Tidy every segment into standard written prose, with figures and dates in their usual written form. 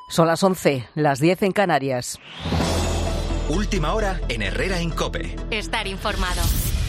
Son las 11, las 10 en Canarias. Última hora en Herrera en COPE. Estar informado.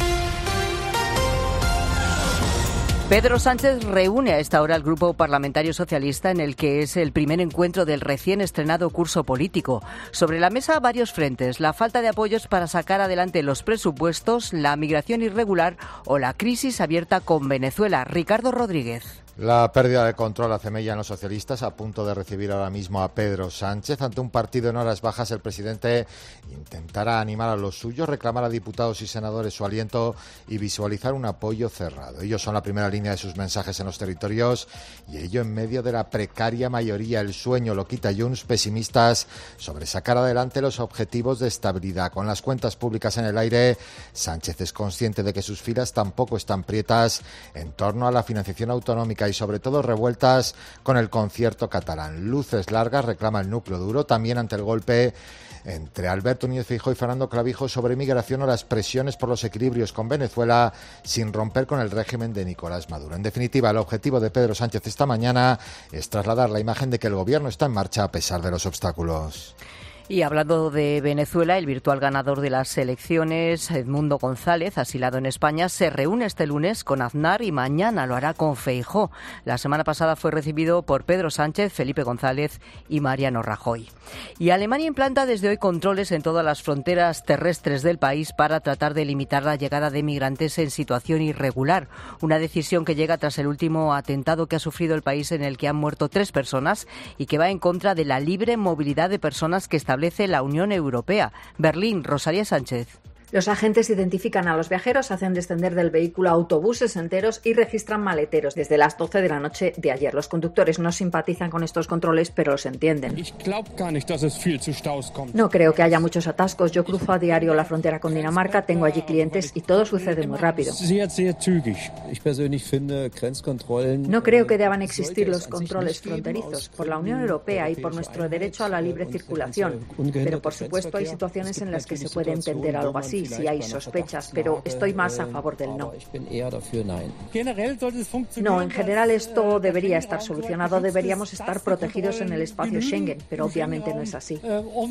Pedro Sánchez reúne a esta hora al Grupo Parlamentario Socialista en el que es el primer encuentro del recién estrenado curso político. Sobre la mesa varios frentes, la falta de apoyos para sacar adelante los presupuestos, la migración irregular o la crisis abierta con Venezuela. Ricardo Rodríguez. La pérdida de control hace mella en los socialistas, a punto de recibir ahora mismo a Pedro Sánchez. Ante un partido en horas bajas, el presidente intentará animar a los suyos, reclamar a diputados y senadores su aliento y visualizar un apoyo cerrado. Ellos son la primera línea de sus mensajes en los territorios y ello en medio de la precaria mayoría. El sueño lo quita Junts, pesimistas sobre sacar adelante los objetivos de estabilidad. Con las cuentas públicas en el aire, Sánchez es consciente de que sus filas tampoco están prietas en torno a la financiación autonómica y sobre todo revueltas con el concierto catalán. Luces largas reclama el núcleo duro, también ante el golpe entre Alberto Núñez Feijóo y Fernando Clavijo sobre migración o las presiones por los equilibrios con Venezuela sin romper con el régimen de Nicolás Maduro. En definitiva, el objetivo de Pedro Sánchez esta mañana es trasladar la imagen de que el gobierno está en marcha a pesar de los obstáculos. Y hablando de Venezuela, el virtual ganador de las elecciones, Edmundo González, asilado en España, se reúne este lunes con Aznar y mañana lo hará con Feijóo. La semana pasada fue recibido por Pedro Sánchez, Felipe González y Mariano Rajoy. Y Alemania implanta desde hoy controles en todas las fronteras terrestres del país para tratar de limitar la llegada de migrantes en situación irregular. Una decisión que llega tras el último atentado que ha sufrido el país, en el que han muerto 3 personas y que va en contra de la libre movilidad de personas que establece la Unión Europea. Berlín, Rosalía Sánchez. Los agentes identifican a los viajeros, hacen descender del vehículo autobuses enteros y registran maleteros desde las 12 de la noche de ayer. Los conductores no simpatizan con estos controles, pero los entienden. No creo que haya muchos atascos. Yo cruzo a diario la frontera con Dinamarca, tengo allí clientes y todo sucede muy rápido. No creo que deban existir los controles fronterizos por la Unión Europea y por nuestro derecho a la libre circulación. Pero por supuesto hay situaciones en las que se puede entender algo así, si hay sospechas, pero estoy más a favor del no. No, en general esto debería estar solucionado, deberíamos estar protegidos en el espacio Schengen, pero obviamente no es así.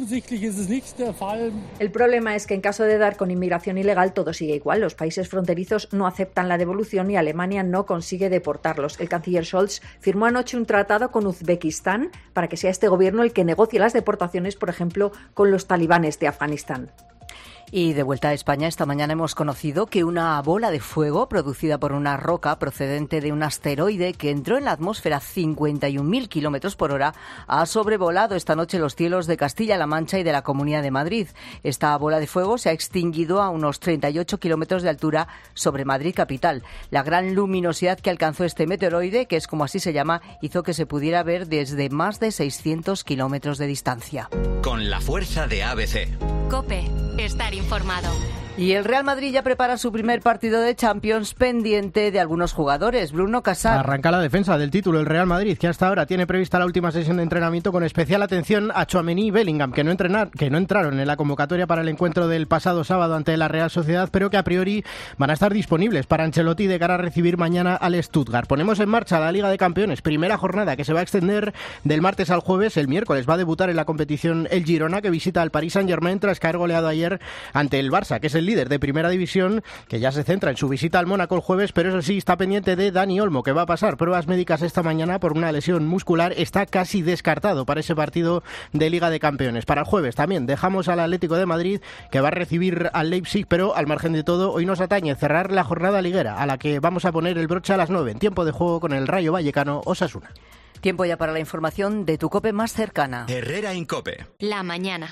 El problema es que en caso de dar con inmigración ilegal todo sigue igual. Los países fronterizos no aceptan la devolución y Alemania no consigue deportarlos. El canciller Scholz firmó anoche un tratado con Uzbekistán para que sea este gobierno el que negocie las deportaciones, por ejemplo, con los talibanes de Afganistán. Y de vuelta a España, esta mañana hemos conocido que una bola de fuego producida por una roca procedente de un asteroide que entró en la atmósfera a 51.000 kilómetros por hora ha sobrevolado esta noche los cielos de Castilla-La Mancha y de la Comunidad de Madrid. Esta bola de fuego se ha extinguido a unos 38 kilómetros de altura sobre Madrid capital. La gran luminosidad que alcanzó este meteoroide, que es como así se llama, hizo que se pudiera ver desde más de 600 kilómetros de distancia. Con la fuerza de ABC. COPE. Estar informado. Y el Real Madrid ya prepara su primer partido de Champions, pendiente de algunos jugadores. Bruno Casar. Arranca la defensa del título el Real Madrid, que hasta ahora tiene prevista la última sesión de entrenamiento con especial atención a Tchouaméni y Bellingham, que no entraron en la convocatoria para el encuentro del pasado sábado ante la Real Sociedad, pero que a priori van a estar disponibles para Ancelotti de cara a recibir mañana al Stuttgart. Ponemos en marcha la Liga de Campeones, primera jornada que se va a extender del martes al jueves. El miércoles va a debutar en la competición el Girona, que visita al Paris Saint-Germain tras caer goleado ayer ante el Barça, que es el líder de primera división, que ya se centra en su visita al Mónaco el jueves, pero eso sí, está pendiente de Dani Olmo, que va a pasar pruebas médicas esta mañana por una lesión muscular. Está casi descartado para ese partido de Liga de Campeones. Para el jueves también dejamos al Atlético de Madrid, que va a recibir al Leipzig, pero al margen de todo, hoy nos atañe cerrar la jornada liguera, a la que vamos a poner el broche a las 9, en tiempo de juego con el Rayo Vallecano Osasuna. Tiempo ya para la información de tu COPE más cercana. Herrera en COPE. La mañana.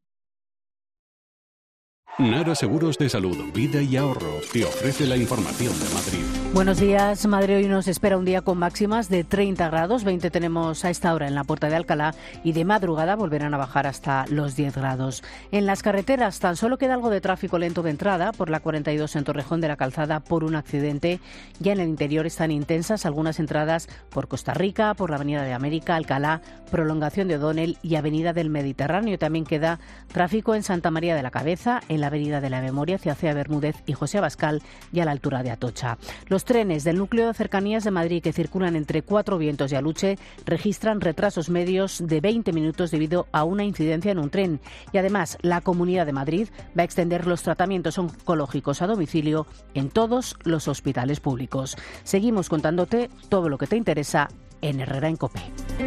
Nara Seguros de Salud, Vida y Ahorro te ofrece la información de Madrid. Buenos días. Madrid hoy nos espera un día con máximas de 30 grados, 20 tenemos a esta hora en la Puerta de Alcalá y de madrugada volverán a bajar hasta los 10 grados. En las carreteras tan solo queda algo de tráfico lento de entrada por la 42 en Torrejón de la Calzada por un accidente. Ya en el interior están intensas algunas entradas por Costa Rica, por la Avenida de América, Alcalá, prolongación de O'Donnell y Avenida del Mediterráneo. También queda tráfico en Santa María de la Cabeza, en la Avenida de la Memoria hacia Cea Bermúdez y José Abascal y a la altura de Atocha. Los trenes del núcleo de cercanías de Madrid que circulan entre Cuatro Vientos y Aluche registran retrasos medios de 20 minutos debido a una incidencia en un tren. Y además, la Comunidad de Madrid va a extender los tratamientos oncológicos a domicilio en todos los hospitales públicos. Seguimos contándote todo lo que te interesa en Herrera en COPE.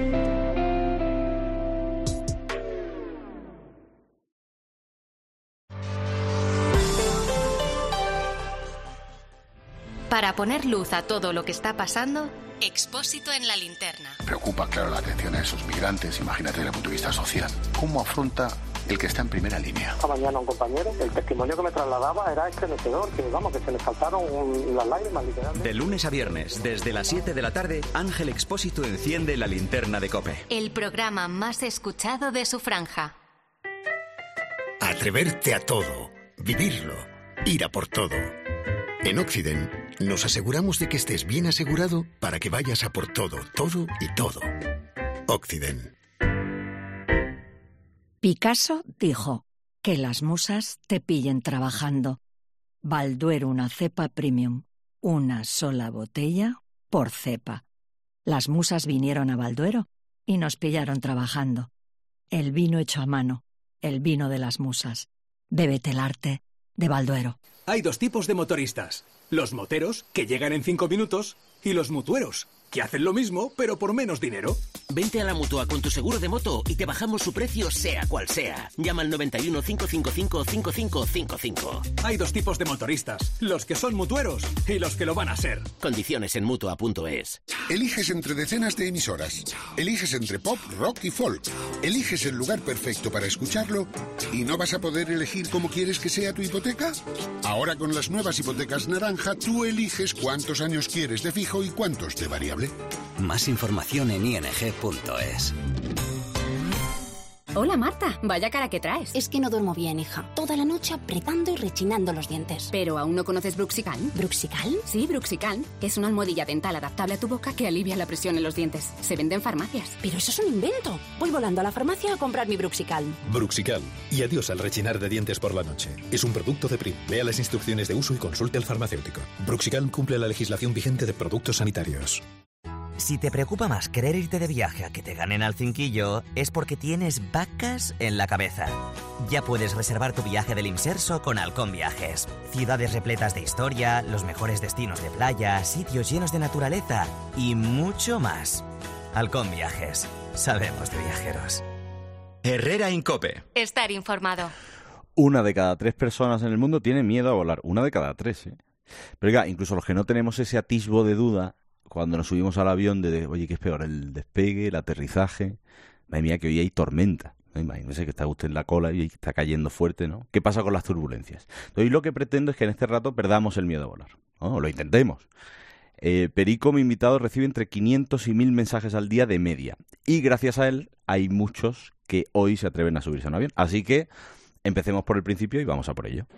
Para poner luz a todo lo que está pasando, Expósito en la linterna. Preocupa, claro, la atención a esos migrantes, imagínate desde el punto de vista social. ¿Cómo afronta el que está en primera línea? Esta mañana un compañero, el testimonio que me trasladaba era estremecedor, que se le saltaron las lágrimas, literalmente. De lunes a viernes, desde las 7 de la tarde, Ángel Expósito enciende la linterna de COPE. El programa más escuchado de su franja. Atreverte a todo, vivirlo, ir a por todo. En Occident nos aseguramos de que estés bien asegurado para que vayas a por todo, todo y todo. Occident. Picasso dijo que las musas te pillen trabajando. Balduero, una cepa premium, una sola botella por cepa. Las musas vinieron a Balduero y nos pillaron trabajando. El vino hecho a mano, el vino de las musas. Bébete el arte de Balduero. Hay dos tipos de motoristas. Los moteros, que llegan en 5 minutos, y los mutueros, que hacen lo mismo, pero por menos dinero. Vente a la Mutua con tu seguro de moto y te bajamos su precio sea cual sea. Llama al 91 555 5555. Hay dos tipos de motoristas, los que son mutueros y los que lo van a ser. Condiciones en Mutua.es. Eliges entre decenas de emisoras. Eliges entre pop, rock y folk. Eliges el lugar perfecto para escucharlo y no vas a poder elegir cómo quieres que sea tu hipoteca. Ahora con las nuevas hipotecas naranja, tú eliges cuántos años quieres de fijo y cuántos de variable. Más información en ing.es. Hola Marta, vaya cara que traes. Es que no duermo bien, hija. Toda la noche apretando y rechinando los dientes. ¿Pero aún no conoces Bruxican? ¿Bruxican? Sí, Bruxican, que es una almohadilla dental adaptable a tu boca que alivia la presión en los dientes. Se vende en farmacias. Pero eso es un invento. Voy volando a la farmacia a comprar mi Bruxican. Bruxican. Y adiós al rechinar de dientes por la noche. Es un producto de Prim. Lea las instrucciones de uso y consulte al farmacéutico. Bruxican cumple la legislación vigente de productos sanitarios. Si te preocupa más querer irte de viaje a que te ganen al cinquillo, es porque tienes vacas en la cabeza. Ya puedes reservar tu viaje del Imserso con Halcón Viajes. Ciudades repletas de historia, los mejores destinos de playa, sitios llenos de naturaleza y mucho más. Halcón Viajes. Sabemos de viajeros. Herrera en COPE. Estar informado. 1 de cada 3 personas en el mundo tiene miedo a volar. 1 de cada 3, ¿eh? Pero oiga, incluso los que no tenemos ese atisbo de duda cuando nos subimos al avión de oye, ¿qué es peor? ¿El despegue, el aterrizaje? Madre mía, que hoy hay tormenta. Imagínese que está usted en la cola y está cayendo fuerte, ¿no? ¿Qué pasa con las turbulencias? Hoy lo que pretendo es que en este rato perdamos el miedo a volar, ¿no? O lo intentemos. Perico, mi invitado, recibe entre 500 y 1000 mensajes al día de media. Y gracias a él hay muchos que hoy se atreven a subirse a un avión. Así que empecemos por el principio y vamos a por ello.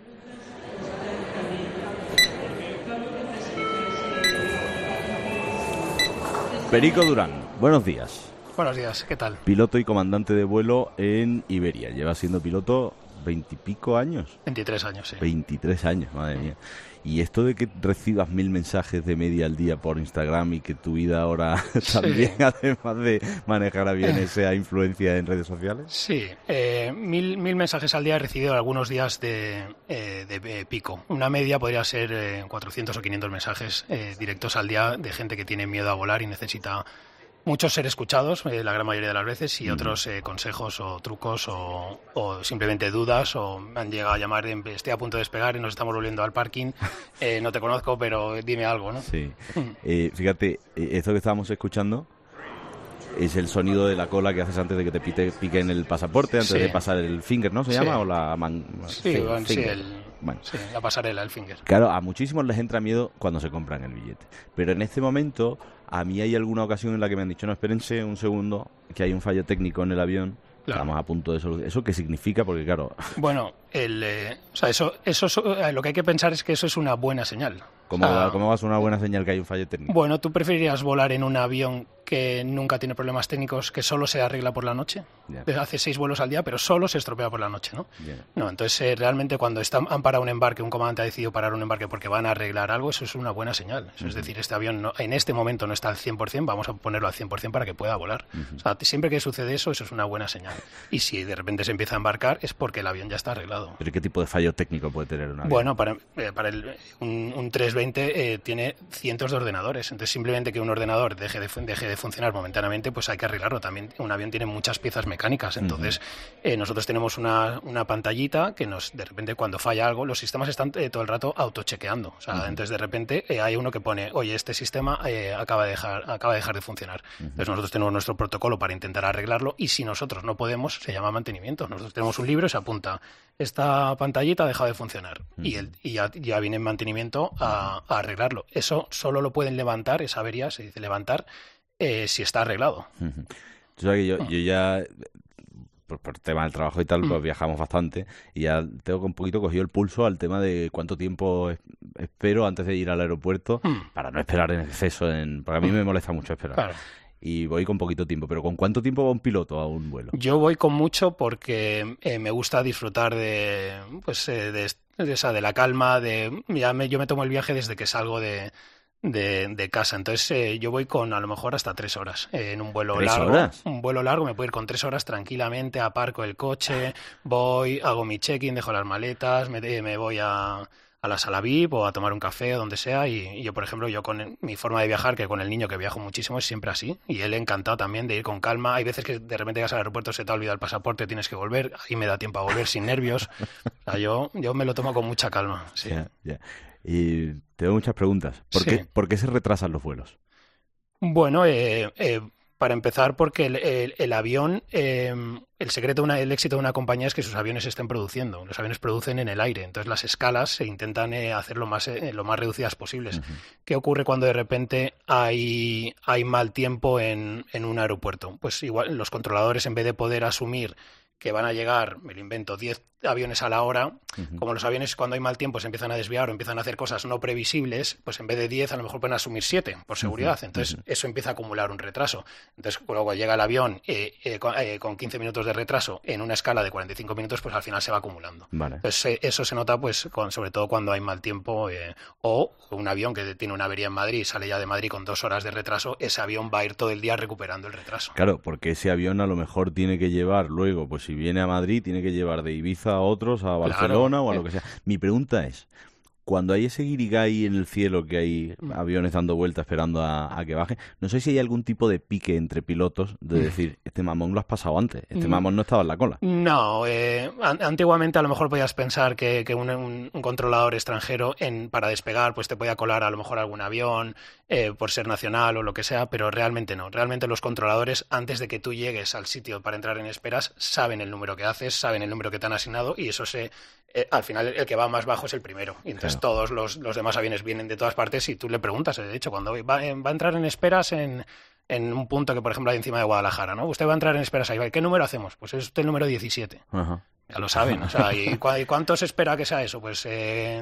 Perico Durán, buenos días. Buenos días, ¿qué tal? Piloto y comandante de vuelo en Iberia. Lleva siendo piloto 20 y pico años. 23 años, sí. 23 años, madre mía. Y esto de que recibas 1000 mensajes de media al día por Instagram y que tu vida ahora también, sí, además de manejar aviones, sea influencia en redes sociales. Sí, 1000 mensajes al día he recibido algunos días de pico. Una media podría ser 400 o 500 mensajes directos al día de gente que tiene miedo a volar y necesita muchos ser escuchados, la gran mayoría de las veces, y otros consejos o trucos o simplemente dudas, o me han llegado a llamar, estoy a punto de despegar y nos estamos volviendo al parking, no te conozco, pero dime algo, ¿no? Sí. Fíjate, esto que estábamos escuchando es el sonido de la cola que haces antes de que te piquen el pasaporte, antes de pasar el finger, ¿no? ¿Se llama? ¿O la la pasarela, el finger. Claro, a muchísimos les entra miedo cuando se compran el billete. Pero en este momento, a mí hay alguna ocasión en la que me han dicho, no, espérense un segundo, que hay un fallo técnico en el avión, claro, estamos a punto de solucionar. ¿Eso qué significa? Porque claro... Bueno, eso lo que hay que pensar es que eso es una buena señal. ¿Cómo va a ser una buena señal que hay un fallo técnico? Bueno, tú preferirías volar en un avión que nunca tiene problemas técnicos, que solo se arregla por la noche. Hace 6 vuelos al día, pero solo se estropea por la noche, ¿no? No, entonces realmente cuando han parado un embarque, un comandante ha decidido parar un embarque porque van a arreglar algo, eso es una buena señal. Eso es decir, este avión en este momento no está al 100%, vamos a ponerlo al 100% para que pueda volar. O sea, siempre que sucede eso es una buena señal. Y si de repente se empieza a embarcar es porque el avión ya está arreglado. ¿Pero qué tipo de fallo técnico puede tener un avión? Bueno, para un 320 tiene cientos de ordenadores, entonces simplemente que un ordenador deje de funcionar momentáneamente, pues hay que arreglarlo. También un avión tiene muchas piezas mecánicas, entonces nosotros tenemos una pantallita que de repente cuando falla algo, los sistemas están todo el rato autochequeando. O sea, entonces de repente hay uno que pone, oye, este sistema acaba de dejar de funcionar. Entonces nosotros tenemos nuestro protocolo para intentar arreglarlo, y si nosotros no podemos, se llama mantenimiento. Nosotros tenemos un libro y se apunta, esta pantallita ha dejado de funcionar, y ya viene en mantenimiento a arreglarlo. Eso solo lo pueden levantar, esa avería se dice levantar, si está arreglado. Tú sabes que yo ya, por tema del trabajo y tal, pues viajamos bastante, y ya tengo un poquito cogido el pulso al tema de cuánto tiempo espero antes de ir al aeropuerto, para no esperar en exceso, porque a mí me molesta mucho esperar. Claro. Y voy con poquito tiempo, pero ¿con cuánto tiempo va un piloto a un vuelo? Yo voy con mucho porque me gusta disfrutar de la calma, yo me tomo el viaje desde que salgo de casa, entonces yo voy con a lo mejor hasta 3 horas en un vuelo largo. ¿Horas? Un vuelo largo me puedo ir con 3 horas tranquilamente, aparco el coche, voy, hago mi check-in, dejo las maletas, me voy a la sala VIP o a tomar un café o donde sea, y yo, por ejemplo, con mi forma de viajar, que con el niño que viajo muchísimo, es siempre así, y él encantado también de ir con calma. Hay veces que de repente llegas al aeropuerto, se te ha olvidado el pasaporte, tienes que volver, ahí me da tiempo a volver sin nervios. O sea, yo me lo tomo con mucha calma. Sí. Ya. Y tengo muchas preguntas. ¿Por qué se retrasan los vuelos? Bueno, para empezar, porque el avión, el secreto, el éxito de una compañía es que sus aviones estén produciendo. Los aviones producen en el aire, entonces las escalas se intentan hacer lo más reducidas posibles. ¿Qué ocurre cuando de repente hay mal tiempo en un aeropuerto? Pues igual los controladores, en vez de poder asumir que van a llegar, me lo invento, 10 aviones a la hora, como los aviones cuando hay mal tiempo se empiezan a desviar o empiezan a hacer cosas no previsibles, pues en vez de 10 a lo mejor pueden asumir 7 por seguridad. Entonces eso empieza a acumular un retraso. Entonces luego llega el avión con 15 minutos de retraso en una escala de 45 minutos, pues al final se va acumulando. Vale. Entonces eso se nota pues sobre todo cuando hay mal tiempo, o un avión que tiene una avería en Madrid, sale ya de Madrid con 2 horas de retraso, ese avión va a ir todo el día recuperando el retraso. Claro, porque ese avión a lo mejor tiene que llevar luego, pues si viene a Madrid, tiene que llevar de Ibiza a otros, a Barcelona o a lo que sea. Mi pregunta es, cuando hay ese guirigay en el cielo, que hay aviones dando vueltas esperando a que baje, no sé si hay algún tipo de pique entre pilotos de decir, este mamón lo has pasado antes, este mamón no estaba en la cola. No, antiguamente a lo mejor podías pensar que un controlador extranjero para despegar pues te podía colar a lo mejor algún avión por ser nacional o lo que sea, pero realmente no. Realmente los controladores, antes de que tú llegues al sitio para entrar en esperas, saben el número que haces, saben el número que te han asignado, y eso al final el que va más bajo es el primero. Y entonces todos los demás aviones vienen de todas partes, y tú le preguntas, de hecho, cuando va a entrar en esperas en un punto que, por ejemplo, hay encima de Guadalajara, ¿no? Usted va a entrar en esperas ahí, ¿qué número hacemos? Pues es el número 17. Ajá. Ya lo saben, o sea, ¿y cuánto se espera que sea eso? Pues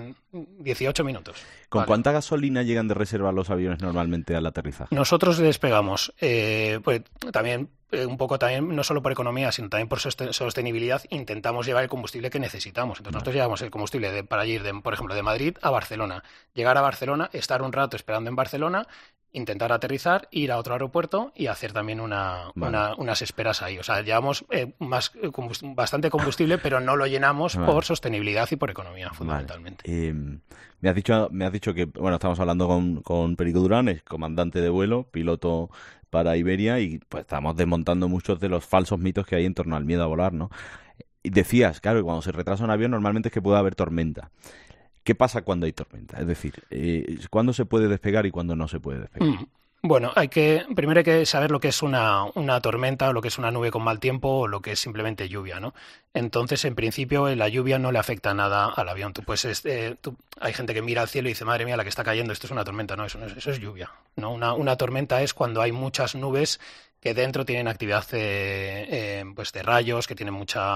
18 minutos. ¿Con cuánta gasolina llegan de reserva los aviones normalmente al aterrizaje? Nosotros despegamos, pues también un poco también, no solo por economía, sino también por sostenibilidad, intentamos llevar el combustible que necesitamos. Entonces nosotros llevamos el combustible para ir, por ejemplo, de Madrid a Barcelona. Llegar a Barcelona, estar un rato esperando en Barcelona, intentar aterrizar, ir a otro aeropuerto y hacer también unas esperas ahí. O sea, llevamos bastante combustible, pero no lo llenamos por sostenibilidad y por economía, fundamentalmente. Me has dicho que, bueno, estamos hablando con Perico Durán, es comandante de vuelo, piloto para Iberia, y pues estamos desmontando muchos de los falsos mitos que hay en torno al miedo a volar, ¿no? Y decías, claro, que cuando se retrasa un avión normalmente es que puede haber tormenta. ¿Qué pasa cuando hay tormenta? Es decir, ¿cuándo se puede despegar y cuándo no se puede despegar? Bueno, primero hay que saber lo que es una tormenta, o lo que es una nube con mal tiempo, o lo que es simplemente lluvia, ¿no? Entonces, en principio, la lluvia no le afecta nada al avión. Hay gente que mira al cielo y dice, madre mía, la que está cayendo, esto es una tormenta. No, eso es lluvia, ¿no? Una tormenta es cuando hay muchas nubes que dentro tienen actividad pues de rayos, que tienen mucha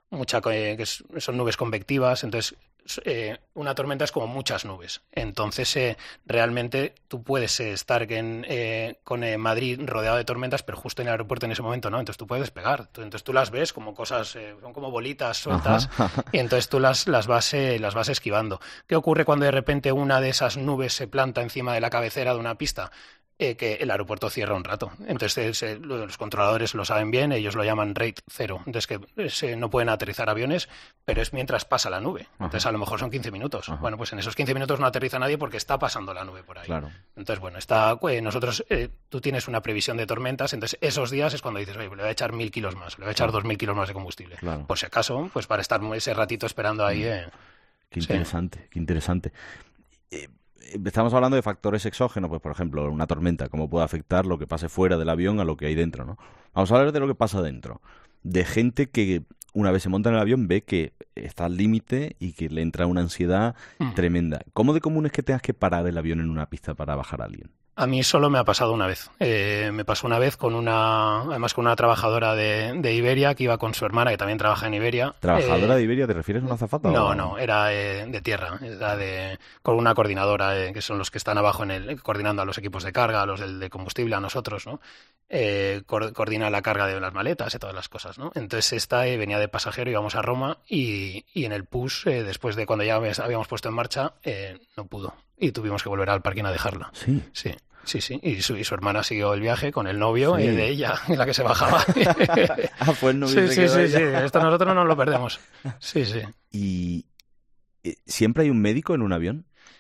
son nubes convectivas, entonces una tormenta es como muchas nubes. Entonces, realmente tú puedes estar con Madrid rodeado de tormentas, pero justo en el aeropuerto en ese momento no. Entonces tú puedes despegar. Entonces tú las ves como cosas, son como bolitas sueltas, y entonces tú las vas esquivando. ¿Qué ocurre cuando de repente una de esas nubes se planta encima de la cabecera de una pista? Que el aeropuerto cierra un rato. Entonces los controladores lo saben bien, ellos lo llaman rate 0. Entonces que no pueden aterrizar aviones, pero es mientras pasa la nube. Entonces a lo mejor son 15 minutos. Bueno, pues en esos 15 minutos no aterriza nadie porque está pasando la nube por ahí. Claro. Entonces, bueno, nosotros, tú tienes una previsión de tormentas, entonces esos días es cuando dices, oye, le voy a echar 1.000 kilos más, le voy a echar 2.000 kilos más de combustible. Claro. Por si acaso, pues para estar ese ratito esperando ahí. Qué interesante, qué interesante. Estamos hablando de factores exógenos, pues por ejemplo, una tormenta, cómo puede afectar lo que pase fuera del avión a lo que hay dentro, ¿no? Vamos a hablar de lo que pasa dentro, de gente que una vez se monta en el avión ve que está al límite y que le entra una ansiedad tremenda. ¿Cómo de común es que tengas que parar el avión en una pista para bajar a alguien? A mí solo me ha pasado una vez. Me pasó una vez además con una trabajadora de Iberia que iba con su hermana, que también trabaja en Iberia. ¿Trabajadora de Iberia? ¿Te refieres a una azafata? No, era de tierra. Era con una coordinadora, que son los que están abajo coordinando a los equipos de carga, a los de combustible, a nosotros, ¿no? Coordina la carga de las maletas y todas las cosas, ¿no? Entonces esta venía de pasajero, íbamos a Roma y en el push, después de cuando ya habíamos puesto en marcha, no pudo. Y tuvimos que volver al parking a dejarla. Sí. Sí. Y su hermana siguió el viaje con el novio de ella, en la que se bajaba. Pues no sí. Esto nosotros no nos lo perdemos. Sí. ¿Y siempre hay un médico en un avión?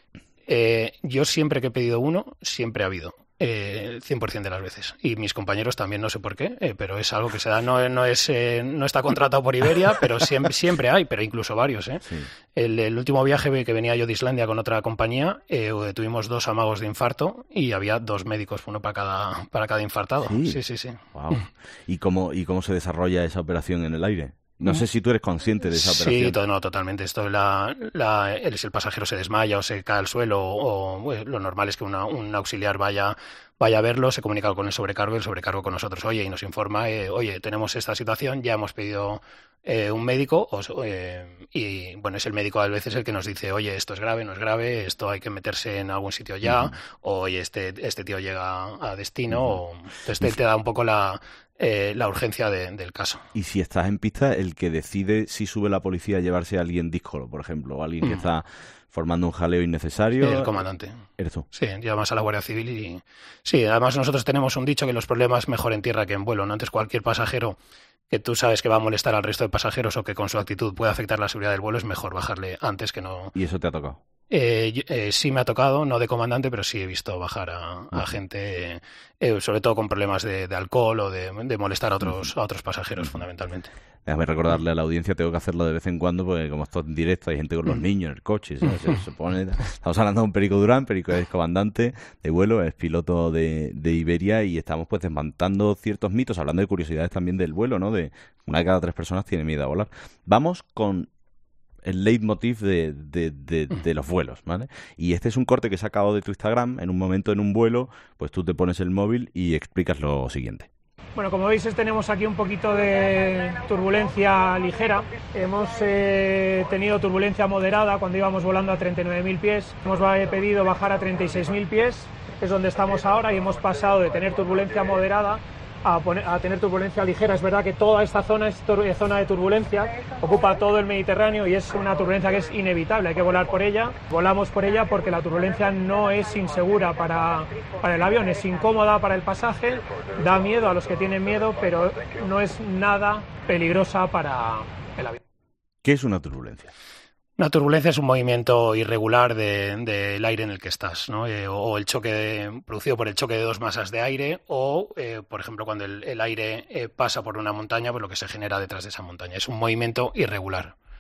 Yo siempre que he pedido uno, siempre ha habido. 100% de las veces. Y mis compañeros también, no sé por qué, pero es algo que se da. No está contratado por Iberia, pero siempre hay, pero incluso varios. Sí. El último viaje que venía yo de Islandia con otra compañía, tuvimos 2 amagos de infarto y había 2 médicos, uno para cada infartado. Sí. Wow. ¿Y cómo se desarrolla esa operación en el aire? No sé si tú eres consciente de esa operación. Sí, totalmente. Esto el pasajero se desmaya o se cae al suelo o lo normal es que un auxiliar vaya a verlo, se comunica con el sobrecargo con nosotros, y nos informa, oye, tenemos esta situación, ya hemos pedido un médico y bueno, es el médico a veces el que nos dice, oye, esto es grave, no es grave, esto hay que meterse en algún sitio ya, o oye, este tío llega a destino, entonces te da un poco la urgencia del caso. Y si estás en pista, el que decide si sube la policía a llevarse a alguien díscolo, por ejemplo, o alguien que está formando un jaleo innecesario. El comandante. ¿Eres tú? Sí, llamas a la Guardia Civil y... Sí, además nosotros tenemos un dicho que los problemas mejor en tierra que en vuelo, ¿no? Antes cualquier pasajero que tú sabes que va a molestar al resto de pasajeros o que con su actitud puede afectar la seguridad del vuelo, es mejor bajarle antes que no... ¿Y eso te ha tocado? Sí me ha tocado, no de comandante, pero sí he visto bajar a gente, sobre todo con problemas de alcohol o de molestar a otros pasajeros, fundamentalmente. Déjame recordarle a la audiencia, tengo que hacerlo de vez en cuando, porque como esto en directo hay gente con los niños en el coche, se pone... Estamos hablando de un Perico Durán. Perico es comandante de vuelo, es piloto de Iberia, y estamos pues desmontando ciertos mitos, hablando de curiosidades también del vuelo, ¿no? De una de cada 3 personas tiene miedo a volar. Vamos con el leitmotiv de los vuelos, ¿vale? Y este es un corte que he sacado de tu Instagram. En un momento en un vuelo, pues tú te pones el móvil y explicas lo siguiente. Bueno, como veis tenemos aquí un poquito de turbulencia ligera. Hemos tenido turbulencia moderada cuando íbamos volando a 39.000 pies. Hemos pedido bajar a 36.000 pies, es donde estamos ahora, y hemos pasado de tener turbulencia moderada a tener turbulencia ligera. Es verdad que toda esta zona es zona de turbulencia, ocupa todo el Mediterráneo y es una turbulencia que es inevitable, hay que volar por ella. Volamos por ella porque la turbulencia no es insegura para el avión, es incómoda para el pasaje, da miedo a los que tienen miedo, pero no es nada peligrosa para el avión. ¿Qué es una turbulencia? Una turbulencia es un movimiento irregular del aire en el que estás, ¿no? O el choque producido por el choque de 2 masas de aire, o, por ejemplo, cuando el aire pasa por una montaña, pues lo que se genera detrás de esa montaña. Es un movimiento irregular.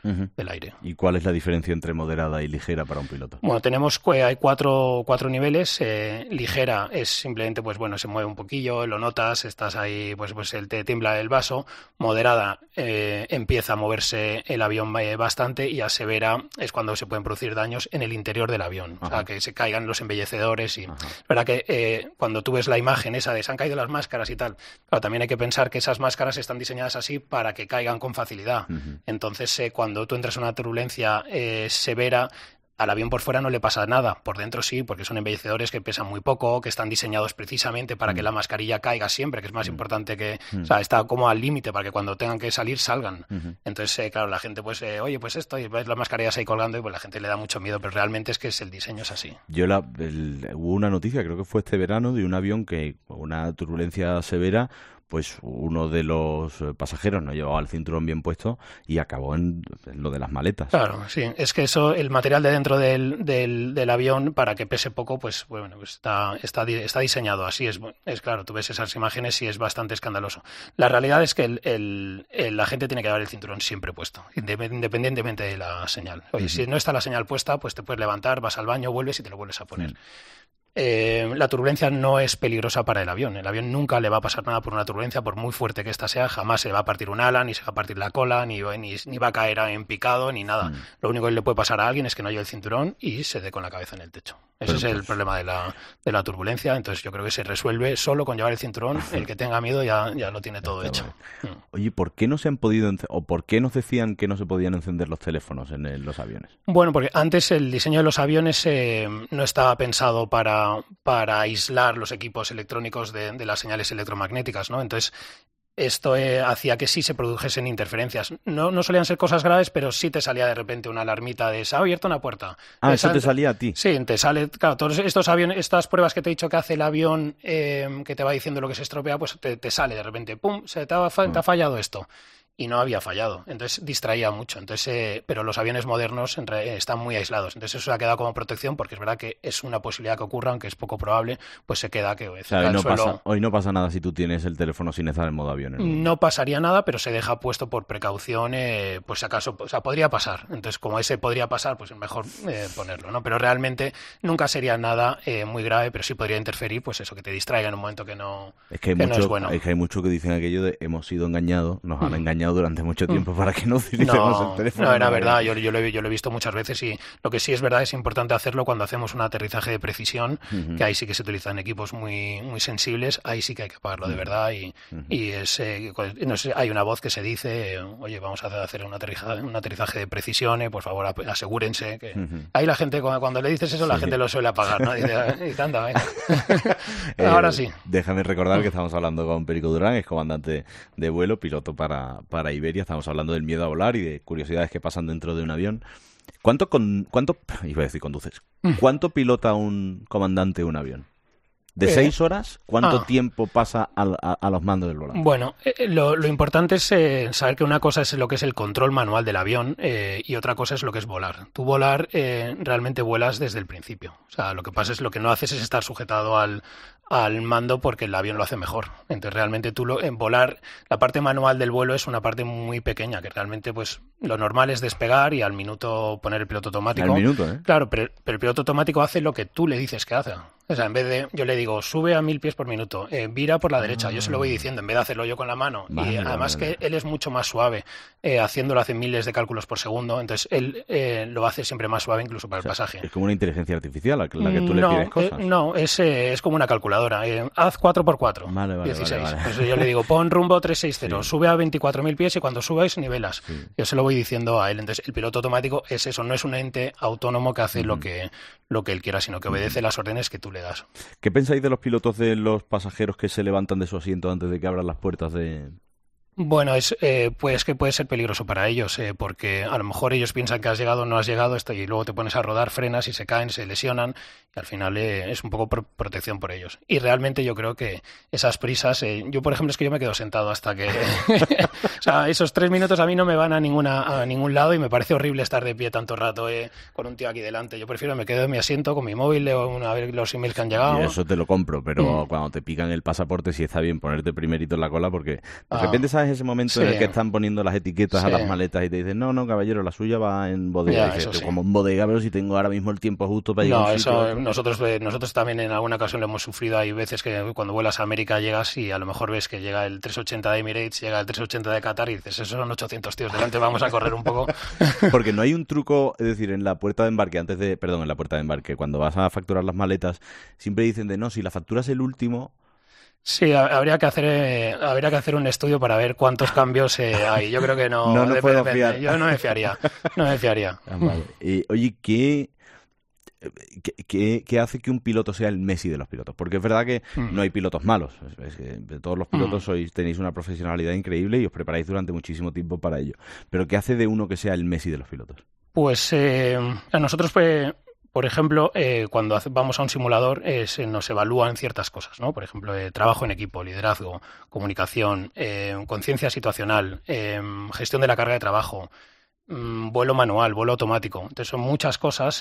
del aire. ¿Y cuál es la diferencia entre moderada y ligera para un piloto? Bueno, hay cuatro niveles. Ligera es simplemente, pues bueno, se mueve un poquillo, lo notas, estás ahí, pues te tiembla el vaso. Moderada empieza a moverse el avión bastante, y a severa es cuando se pueden producir daños en el interior del avión. O sea, que se caigan los embellecedores. Y es verdad que cuando tú ves la imagen esa de se han caído las máscaras y tal, claro, también hay que pensar que esas máscaras están diseñadas así para que caigan con facilidad. Entonces, cuando tú entras en una turbulencia severa, al avión por fuera no le pasa nada, por dentro sí, porque son embellecedores que pesan muy poco, que están diseñados precisamente para que la mascarilla caiga siempre, que es más importante que... O sea, está como al límite para que cuando tengan que salir, salgan. Entonces, claro, la gente pues, oye, pues esto, y ves las mascarillas ahí colgando, y pues la gente le da mucho miedo, pero realmente es que el diseño es así. Hubo una noticia, creo que fue este verano, de un avión que, con una turbulencia severa, pues uno de los pasajeros no llevaba el cinturón bien puesto y acabó en lo de las maletas. Claro, sí. Es que eso, el material de dentro del avión, para que pese poco, pues bueno, pues está diseñado así. Es claro, tú ves esas imágenes y es bastante escandaloso. La realidad es que la gente tiene que llevar el cinturón siempre puesto, independientemente de la señal. Oye, si no está la señal puesta, pues te puedes levantar, vas al baño, vuelves y te lo vuelves a poner. La turbulencia no es peligrosa para el avión. El avión nunca le va a pasar nada por una turbulencia, por muy fuerte que ésta sea. Jamás se le va a partir un ala, ni se va a partir la cola, ni va a caer en picado, ni nada. Lo único que le puede pasar a alguien es que no lleve el cinturón y se dé con la cabeza en el techo. Ese es el problema de la turbulencia. Entonces yo creo que se resuelve solo con llevar el cinturón. El que tenga miedo ya lo tiene todo hecho. Oye, ¿por qué no se han podido o por qué nos decían que no se podían encender los teléfonos en los aviones? Bueno, porque antes el diseño de los aviones no estaba pensado para aislar los equipos electrónicos de las señales electromagnéticas, ¿no? Entonces, esto hacía que sí se produjesen interferencias. No solían ser cosas graves, pero sí te salía de repente una alarmita de se ha abierto una puerta. Eso te salía a ti. Sí, te sale, claro, todos estos aviones, estas pruebas que te he dicho que hace el avión, que te va diciendo lo que se estropea, pues te sale de repente, ¡pum!, te ha fallado esto. Y no había fallado, entonces distraía mucho. Entonces, pero los aviones modernos están muy aislados, entonces eso se ha quedado como protección, porque es verdad que es una posibilidad que ocurra, aunque es poco probable, pues se queda que hoy no pasa nada si tú tienes el teléfono sin estar en modo avión. No pasaría nada, pero se deja puesto por precaución, pues si acaso, o sea, podría pasar. Entonces, como ese podría pasar, pues es mejor ponerlo, ¿no? Pero realmente nunca sería nada muy grave, pero sí podría interferir, pues eso, que te distraiga en un momento que no es bueno. Es que hay muchos que dicen aquello de hemos sido engañados, nos han engañado durante mucho tiempo para que no utilicemos el teléfono. No, era verdad, yo lo he visto muchas veces, y lo que sí es verdad es importante hacerlo cuando hacemos un aterrizaje de precisión, que ahí sí que se utilizan equipos muy, muy sensibles, ahí sí que hay que apagarlo de verdad, y no sé, hay una voz que se dice, oye, vamos a hacer un aterrizaje de precisión, por favor asegúrense que... Ahí la gente, cuando le dices eso, la gente lo suele apagar, ¿no? Dice, anda, venga. Ahora sí. Déjame recordar que estamos hablando con Perico Durán, es comandante de vuelo, piloto para Iberia. Estamos hablando del miedo a volar y de curiosidades que pasan dentro de un avión. ¿Cuánto iba a decir conduces? ¿Cuánto pilota un comandante un avión? ¿De 6 horas? ¿Cuánto tiempo pasa a los mandos del volante? Bueno, lo importante es saber que una cosa es lo que es el control manual del avión y otra cosa es lo que es volar. Tú volar realmente vuelas desde el principio. O sea, lo que pasa es lo que no haces es estar sujetado al mando, porque el avión lo hace mejor. Entonces realmente en volar, la parte manual del vuelo es una parte muy pequeña, que realmente pues lo normal es despegar y al minuto poner el piloto automático. Al minuto, ¿eh? Claro, pero el piloto automático hace lo que tú le dices que haga. O sea, en vez de, yo le digo, sube a 1000 pies por minuto, vira por la derecha, yo se lo voy diciendo, en vez de hacerlo yo con la mano. Y además que él es mucho más suave, haciéndolo hace miles de cálculos por segundo, entonces él lo hace siempre más suave incluso para el pasaje. Es como una inteligencia artificial la que tú le pides cosas. No, es como una calculadora. Haz 4x4, vale, 16. Vale. Pues yo le digo, pon rumbo 360, sube a 24.000 pies y cuando subáis nivelas. Yo se lo voy diciendo a él. Entonces el piloto automático es eso, no es un ente autónomo que hace lo que él quiera, sino que obedece las órdenes que tú le das. ¿Qué pensáis de los pilotos de los pasajeros que se levantan de su asiento antes de que abran las puertas de...? Bueno, pues que puede ser peligroso para ellos, porque a lo mejor ellos piensan que has llegado, no has llegado, y luego te pones a rodar, frenas y se caen, se lesionan, y al final es un poco protección por ellos. Y realmente yo creo que esas prisas, yo por ejemplo es que yo me quedo sentado hasta que... o sea, esos 3 minutos a mí no me van a ningún lado y me parece horrible estar de pie tanto rato con un tío aquí delante. Yo prefiero me quedo en mi asiento con mi móvil, leo a ver los emails que han llegado. Y eso te lo compro, pero cuando te pican el pasaporte sí está bien ponerte primerito en la cola, porque de repente sabes es ese momento en el que están poniendo las etiquetas a las maletas y te dicen, no, caballero, la suya va en bodega. Y dices, como en bodega, pero si tengo ahora mismo el tiempo justo para llegar a un sitio. Nosotros también en alguna ocasión lo hemos sufrido. Hay veces que cuando vuelas a América llegas y a lo mejor ves que llega el 380 de Emirates, llega el 380 de Qatar y dices, esos son 800 tíos delante, vamos a correr un poco. Porque no hay un truco, es decir, en la puerta de embarque, cuando vas a facturar las maletas, siempre dicen no, si la facturas el último... Sí, habría que hacer un estudio para ver cuántos cambios hay. Yo creo que no puedo fiar. Yo no me fiaría. Vale. Oye, ¿qué hace que un piloto sea el Messi de los pilotos? Porque es verdad que no hay pilotos malos. Es que todos los pilotos tenéis una profesionalidad increíble y os preparáis durante muchísimo tiempo para ello. Pero ¿qué hace de uno que sea el Messi de los pilotos? Pues a nosotros por ejemplo, cuando vamos a un simulador nos evalúan ciertas cosas, ¿no? Por ejemplo, trabajo en equipo, liderazgo, comunicación, conciencia situacional, gestión de la carga de trabajo, vuelo manual, vuelo automático. Entonces son muchas cosas.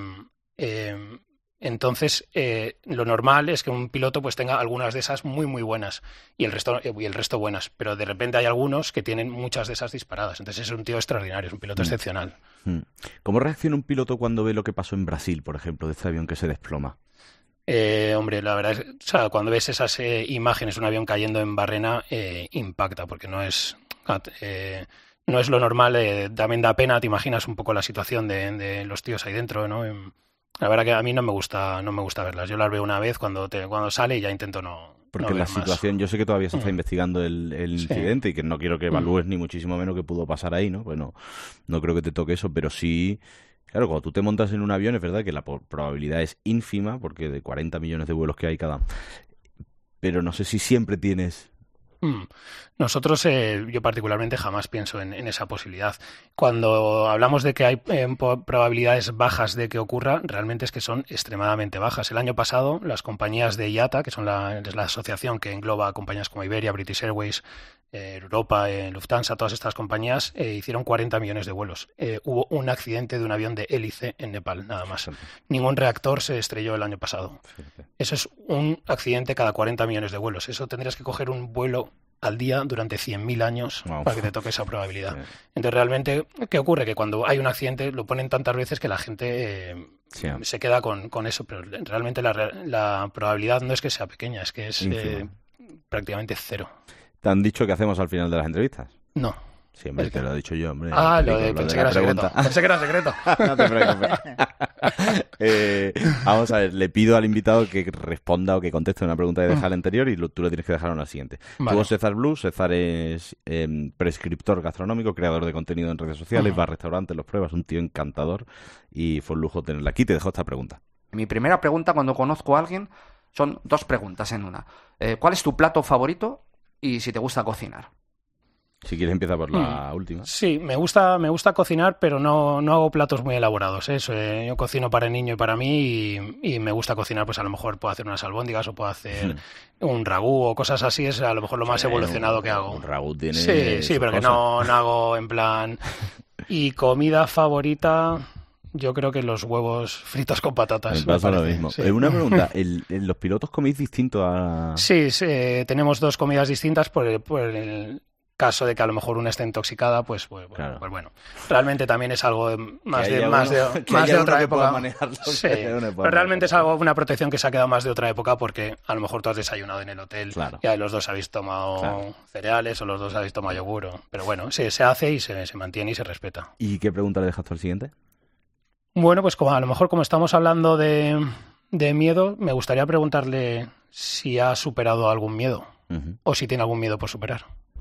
Entonces, lo normal es que un piloto pues tenga algunas de esas muy muy buenas y el resto buenas, pero de repente hay algunos que tienen muchas de esas disparadas. Entonces es un tío extraordinario, es un piloto excepcional. ¿Cómo reacciona un piloto cuando ve lo que pasó en Brasil, por ejemplo, de este avión que se desploma? Hombre, la verdad es cuando ves esas imágenes, un avión cayendo en barrena, impacta, porque no es lo normal. También da pena, te imaginas un poco la situación de los tíos ahí dentro, ¿no? La verdad que a mí no me gusta verlas. Yo las veo una vez cuando sale y ya intento no. Porque la situación, más. Yo sé que todavía se está investigando el incidente y que no quiero que evalúes ni muchísimo menos qué pudo pasar ahí, ¿no? Bueno, no creo que te toque eso, pero sí, claro, cuando tú te montas en un avión es verdad que la probabilidad es ínfima, porque de 40 millones de vuelos que hay cada... Pero no sé si siempre tienes... Nosotros, yo particularmente jamás pienso en esa posibilidad. Cuando hablamos de que hay probabilidades bajas de que ocurra, realmente es que son extremadamente bajas. El año pasado, las compañías de IATA, que es la asociación que engloba compañías como Iberia, British Airways, Europa, Lufthansa, todas estas compañías, hicieron 40 millones de vuelos. Hubo un accidente de un avión de hélice en Nepal, nada más. Ningún reactor se estrelló el año pasado. Eso es un accidente cada 40 millones de vuelos. Eso tendrías que coger un vuelo al día durante 100.000 años para que te toque esa probabilidad. Entonces, realmente, ¿qué ocurre? Que cuando hay un accidente lo ponen tantas veces que la gente se queda con eso, pero realmente la probabilidad no es que sea pequeña, es que es prácticamente cero. ¿Te han dicho qué hacemos al final de las entrevistas? No. Sí, hombre, te lo he dicho yo, hombre. Pensé que era secreto. Pensé que era secreto. No te preocupes. Vamos a ver, le pido al invitado que responda o que conteste una pregunta que deja la anterior y tú le tienes que dejar una siguiente. Vale. Tú, César Blues. César es prescriptor gastronómico, creador de contenido en redes sociales, va a restaurantes, los pruebas, un tío encantador y fue un lujo tenerla aquí. Te dejo esta pregunta. Mi primera pregunta cuando conozco a alguien son dos preguntas en una. ¿Cuál es tu plato favorito y si te gusta cocinar? Si quieres empieza por la última. Sí, me gusta cocinar, pero no hago platos muy elaborados. Yo cocino para el niño y para mí y me gusta cocinar, pues a lo mejor puedo hacer unas albóndigas o puedo hacer un ragú o cosas así. Es a lo mejor lo más evolucionado que hago. Un ragú tiene... Sí, pero que no hago en plan... Y comida favorita... Yo creo que los huevos fritos con patatas. Me pasa lo mismo. Sí. Una pregunta, ¿los pilotos coméis distinto a...? Sí, tenemos dos comidas distintas por el caso de que a lo mejor una esté intoxicada, pues claro. Pues bueno. Realmente también es algo más de otra época. Sí, pero realmente es algo, una protección que se ha quedado más de otra época porque a lo mejor tú has desayunado en el hotel y los dos habéis tomado cereales o los dos habéis tomado yogur. Pero bueno, se hace y se mantiene y se respeta. ¿Y qué pregunta le dejas tú al siguiente? Bueno, pues a lo mejor como estamos hablando de miedo, me gustaría preguntarle si ha superado algún miedo o si tiene algún miedo por superar.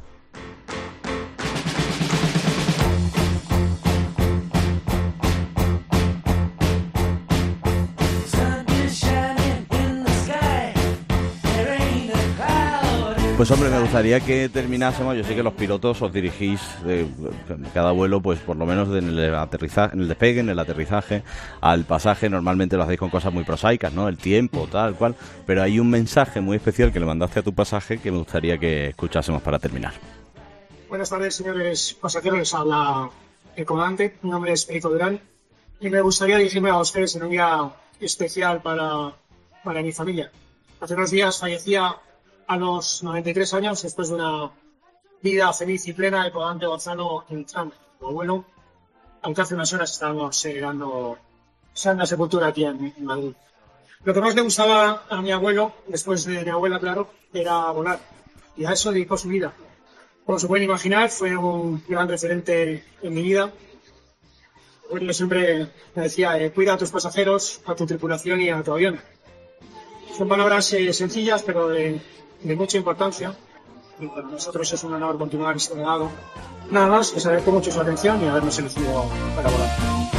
Pues hombre, me gustaría que terminásemos. Yo sé que los pilotos os dirigís cada vuelo, pues por lo menos en el aterrizaje, en el despegue, en el aterrizaje, al pasaje. Normalmente lo hacéis con cosas muy prosaicas, ¿no? El tiempo, tal cual. Pero hay un mensaje muy especial que le mandaste a tu pasaje que me gustaría que escuchásemos para terminar. Buenas tardes, señores pasajeros. Les habla el comandante. Mi nombre es Perico Durán y me gustaría dirigirme a ustedes en un día especial para mi familia. Hace unos días fallecía a los 93 años después de vida feliz y plena del comandante Gonzalo Beltrán, mi abuelo, aunque hace unas horas estábamos dando santa sepultura aquí en Madrid. Lo que más le gustaba a mi abuelo, después de mi abuela, claro, era volar. Y a eso dedicó su vida. Como se pueden imaginar, fue un gran referente en mi vida. Mi abuelo siempre me decía, cuida a tus pasajeros, a tu tripulación y a tu avión. Son palabras sencillas, pero de mucha importancia. Y para nosotros es un honor continuar este legado. Nada más, les agradezco mucho su atención y habernos elegido para volar.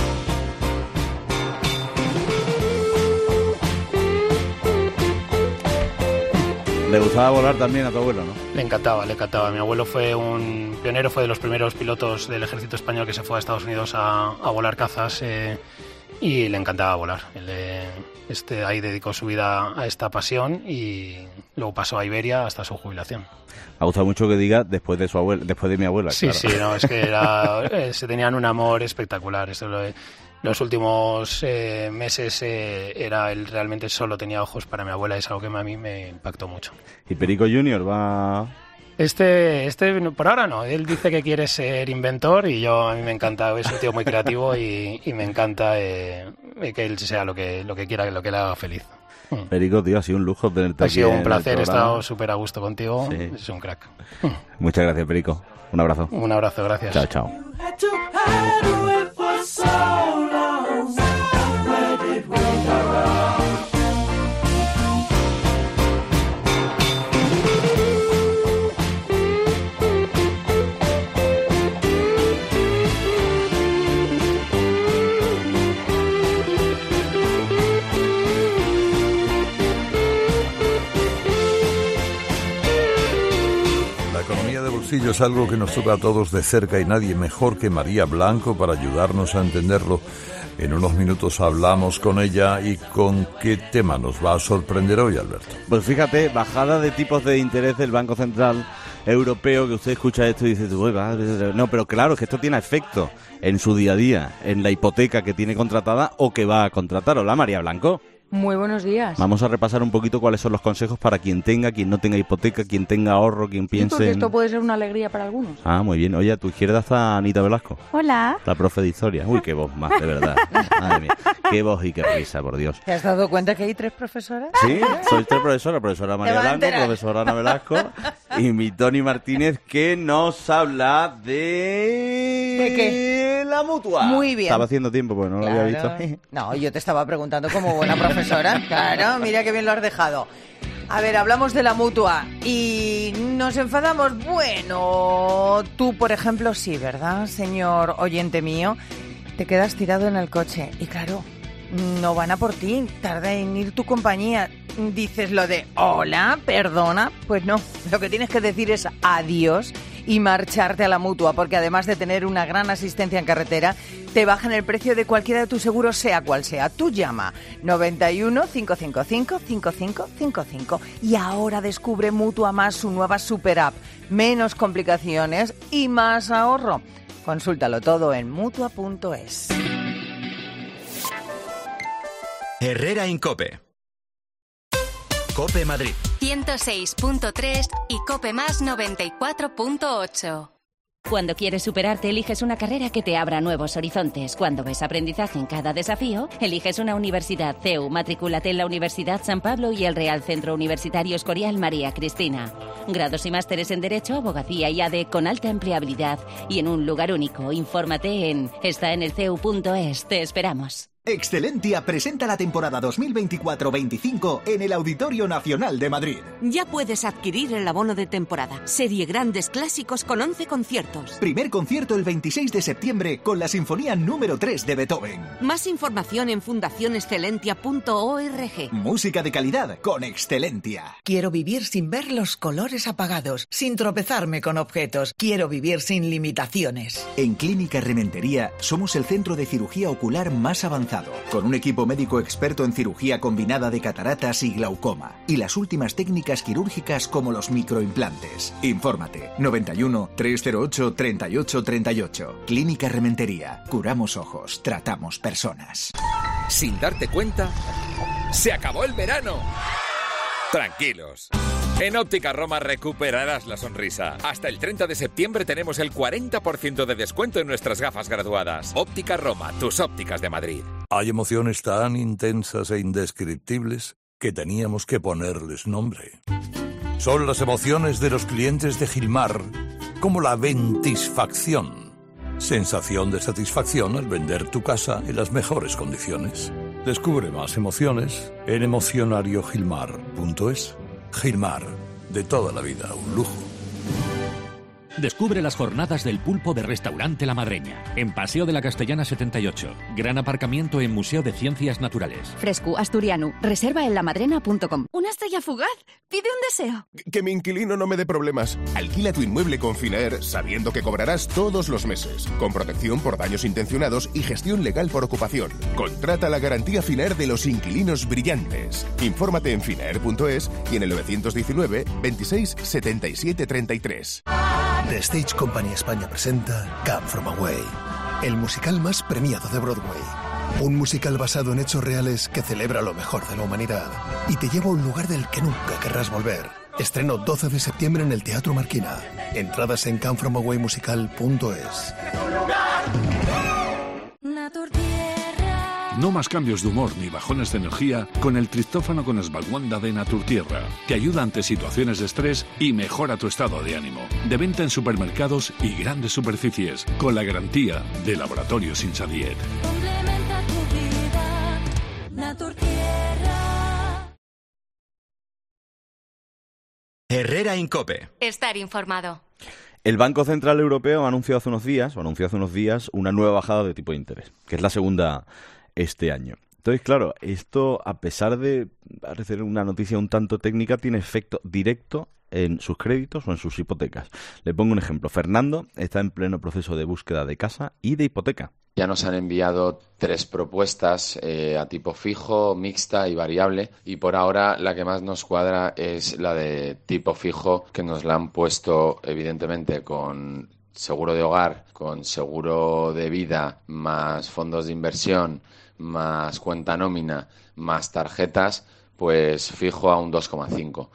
Le gustaba volar también a tu abuelo, ¿no? Le encantaba. Mi abuelo fue un pionero, fue de los primeros pilotos del ejército español que se fue a Estados Unidos a volar cazas y le encantaba volar. Ahí dedicó su vida a esta pasión y luego pasó a Iberia hasta su jubilación. Me ha gustado mucho que diga después de su abuela, después de mi abuela. Sí, claro. sí, no, es que se tenían un amor espectacular. Los últimos meses él realmente solo tenía ojos para mi abuela, es algo que a mí me impactó mucho. ¿Y Perico Junior va...? Por ahora no, él dice que quiere ser inventor y a mí me encanta, es un tío muy creativo y me encanta que él sea lo que quiera, lo que le haga feliz. Perico, tío, ha sido un lujo tenerte aquí. Ha sido un placer, he estado súper a gusto contigo, sí. Es un crack. Muchas gracias, Perico. Un abrazo. Un abrazo, gracias. Chao, chao. Es algo que nos toca a todos de cerca y nadie mejor que María Blanco para ayudarnos a entenderlo. En unos minutos hablamos con ella y con qué tema nos va a sorprender hoy, Alberto. Pues fíjate, bajada de tipos de interés del Banco Central Europeo, que usted escucha esto y dice, no, pero claro, es que esto tiene efecto en su día a día, en la hipoteca que tiene contratada o que va a contratar. Hola, María Blanco. Muy buenos días. Vamos a repasar un poquito cuáles son los consejos para quien no tenga hipoteca, quien tenga ahorro, quien piense porque esto puede ser una alegría para algunos. Ah, muy bien. Oye, a tu izquierda está Anita Velasco. Hola. La profe de historia. Uy, qué voz más, de verdad. Madre mía. Qué voz y qué risa, por Dios. ¿Te has dado cuenta que hay 3 profesoras? Sí, soy 3 profesoras. Profesora María Blanco, profesora Ana Velasco y mi Tony Martínez, que nos habla de... ¿De qué? La mutua. Muy bien. Estaba haciendo tiempo, porque no lo había visto. No, yo te estaba preguntando como buena profesora. Claro, mira qué bien lo has dejado. A ver, hablamos de la mutua y nos enfadamos. Bueno, tú, por ejemplo, sí, ¿verdad, señor oyente mío? Te quedas tirado en el coche y claro, no van a por ti, tarda en ir tu compañía. Dices lo de, hola, perdona. Pues no, lo que tienes que decir es adiós y marcharte a la mutua, porque además de tener una gran asistencia en carretera, te bajan el precio de cualquiera de tus seguros, sea cual sea. Tú llama 91 555 5555 y ahora descubre Mutua Más, su nueva super app. Menos complicaciones y más ahorro. Consúltalo todo en mutua.es. Herrera Incope. Cope Madrid 106.3 y Cope Más 94.8. Cuando quieres superarte, eliges una carrera que te abra nuevos horizontes. Cuando ves aprendizaje en cada desafío, eliges una universidad CEU. Matrículate en la Universidad San Pablo y el Real Centro Universitario Escorial María Cristina. Grados y másteres en Derecho, Abogacía y ADE con alta empleabilidad y en un lugar único. Infórmate en estaenelceu.es. Te esperamos. Excelentia presenta la temporada 2024-25 en el Auditorio Nacional de Madrid. Ya puedes adquirir el abono de temporada. Serie Grandes Clásicos con 11 conciertos. Primer concierto el 26 de septiembre con la Sinfonía número 3 de Beethoven. Más información en fundacionexcelentia.org. Música de calidad con Excelentia. Quiero vivir sin ver los colores apagados, sin tropezarme con objetos. Quiero vivir sin limitaciones. En Clínica Rementería somos el centro de cirugía ocular más avanzado, con un equipo médico experto en cirugía combinada de cataratas y glaucoma y las últimas técnicas quirúrgicas como los microimplantes. Infórmate 91 308 38 38. Clínica Rementería. Curamos ojos, tratamos personas. Sin darte cuenta, se acabó el verano. Tranquilos. En Óptica Roma recuperarás la sonrisa. Hasta el 30 de septiembre tenemos el 40% de descuento en nuestras gafas graduadas. Óptica Roma, tus ópticas de Madrid. Hay emociones tan intensas e indescriptibles que teníamos que ponerles nombre. Son las emociones de los clientes de Gilmar, como la ventisfacción. Sensación de satisfacción al vender tu casa en las mejores condiciones. Descubre más emociones en emocionariogilmar.es. Gilmar, de toda la vida, un lujo. Descubre las jornadas del pulpo de Restaurante La Madreña, en Paseo de la Castellana 78. Gran aparcamiento en Museo de Ciencias Naturales. Fresco, asturiano. Reserva en lamadrena.com. Una estrella fugaz. Pide un deseo. Que mi inquilino no me dé problemas. Alquila tu inmueble con Finaer sabiendo que cobrarás todos los meses. Con protección por daños intencionados y gestión legal por ocupación. Contrata la garantía Finaer de los inquilinos brillantes. Infórmate en finaer.es y en el 919 26 77 33. The Stage Company España presenta Come From Away, el musical más premiado de Broadway. Un musical basado en hechos reales que celebra lo mejor de la humanidad y te lleva a un lugar del que nunca querrás volver. Estreno 12 de septiembre en el Teatro Marquina. Entradas en comefromawaymusical.es. No más cambios de humor ni bajones de energía con el triptófano con Esbalwanda de Naturtierra. Te ayuda ante situaciones de estrés y mejora tu estado de ánimo. De venta en supermercados y grandes superficies, con la garantía de Laboratorios Insadiet. Complementa tu vida. Naturtierra. Herrera Incope. Estar informado. El Banco Central Europeo anunció hace unos días una nueva bajada de tipo de interés, que es la segunda este año. Entonces, claro, esto, a pesar de parecer una noticia un tanto técnica, tiene efecto directo en sus créditos o en sus hipotecas. Le pongo un ejemplo. Fernando está en pleno proceso de búsqueda de casa y de hipoteca. Ya nos han enviado 3 propuestas a tipo fijo, mixta y variable, y por ahora la que más nos cuadra es la de tipo fijo, que nos la han puesto evidentemente con seguro de hogar, con seguro de vida, más fondos de inversión, más cuenta nómina, más tarjetas, pues fijo a un 2,5.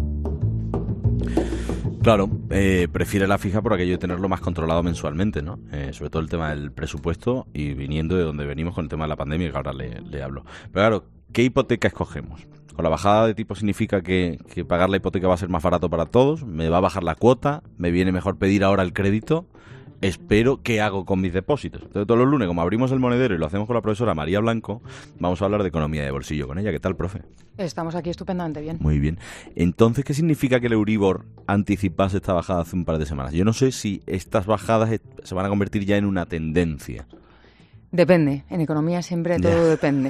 Claro, prefiere la fija por aquello de tenerlo más controlado mensualmente, ¿no? Sobre todo el tema del presupuesto y viniendo de donde venimos con el tema de la pandemia, que ahora le hablo. Pero claro, ¿qué hipoteca escogemos? Con la bajada de tipo significa que pagar la hipoteca va a ser más barato para todos, me va a bajar la cuota, me viene mejor pedir ahora el crédito. Espero, ¿qué hago con mis depósitos? Entonces, todos los lunes, como abrimos el monedero y lo hacemos con la profesora María Blanco, vamos a hablar de economía de bolsillo con ella. ¿Qué tal, profe? Estamos aquí estupendamente bien. Muy bien. Entonces, ¿qué significa que el Euribor anticipase esta bajada hace un par de semanas? Yo no sé si estas bajadas se van a convertir ya en una tendencia. Depende. En economía siempre todo depende.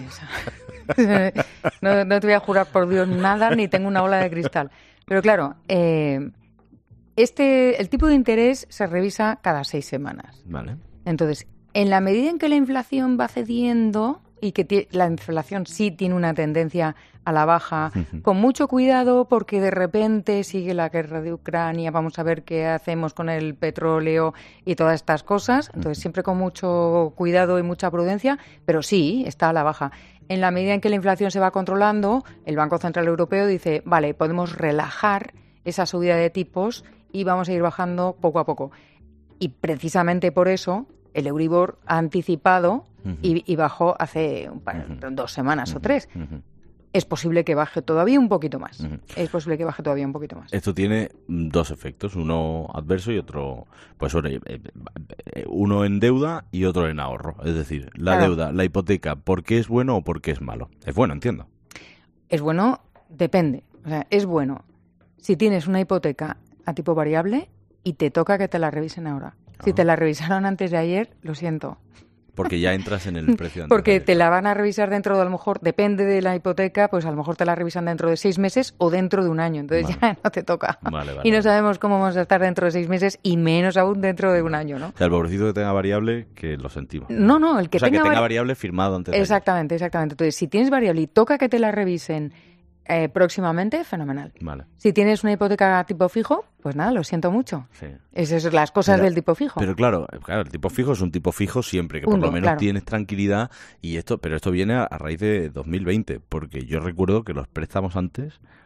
No te voy a jurar por Dios nada, ni tengo una bola de cristal. Pero claro, el tipo de interés se revisa cada 6 semanas. Vale. Entonces, en la medida en que la inflación va cediendo y que la inflación sí tiene una tendencia a la baja, con mucho cuidado porque de repente sigue la guerra de Ucrania, vamos a ver qué hacemos con el petróleo y todas estas cosas. Entonces, siempre con mucho cuidado y mucha prudencia, pero sí, está a la baja. En la medida en que la inflación se va controlando, el Banco Central Europeo dice, vale, podemos relajar esa subida de tipos y vamos a ir bajando poco a poco. Y precisamente por eso el Euribor ha anticipado y bajó hace 2 semamas o 3. Es posible que baje todavía un poquito más. Esto tiene 2 efectos, uno adverso y otro, pues uno en deuda y otro en ahorro. Es decir, la deuda, la hipoteca, ¿por qué es bueno o por qué es malo? Es bueno, entiendo. Es bueno, depende. O sea, es bueno si tienes una hipoteca a tipo variable y te toca que te la revisen ahora. Si te la revisaron antes de ayer, lo siento. Porque ya entras en el precio de antes. Porque te la van a revisar dentro de, a lo mejor, depende de la hipoteca, pues a lo mejor te la revisan dentro de 6 meses o dentro de un año. Entonces ya no te toca. Y no sabemos cómo vamos a estar dentro de 6 meses y menos aún dentro de un año, ¿no? O sea, el pobrecito que tenga variable, que lo sentimos. No, el que tenga... que tenga variable firmado antes de Exactamente. Entonces, si tienes variable y toca que te la revisen próximamente, fenomenal. Vale. Si tienes una hipoteca tipo fijo, pues nada, lo siento mucho. Sí. Esas son las cosas del tipo fijo. Pero claro, el tipo fijo es un tipo fijo siempre, que por lo menos tienes tranquilidad. Pero esto viene a raíz de 2020, porque yo recuerdo que los préstamos antes,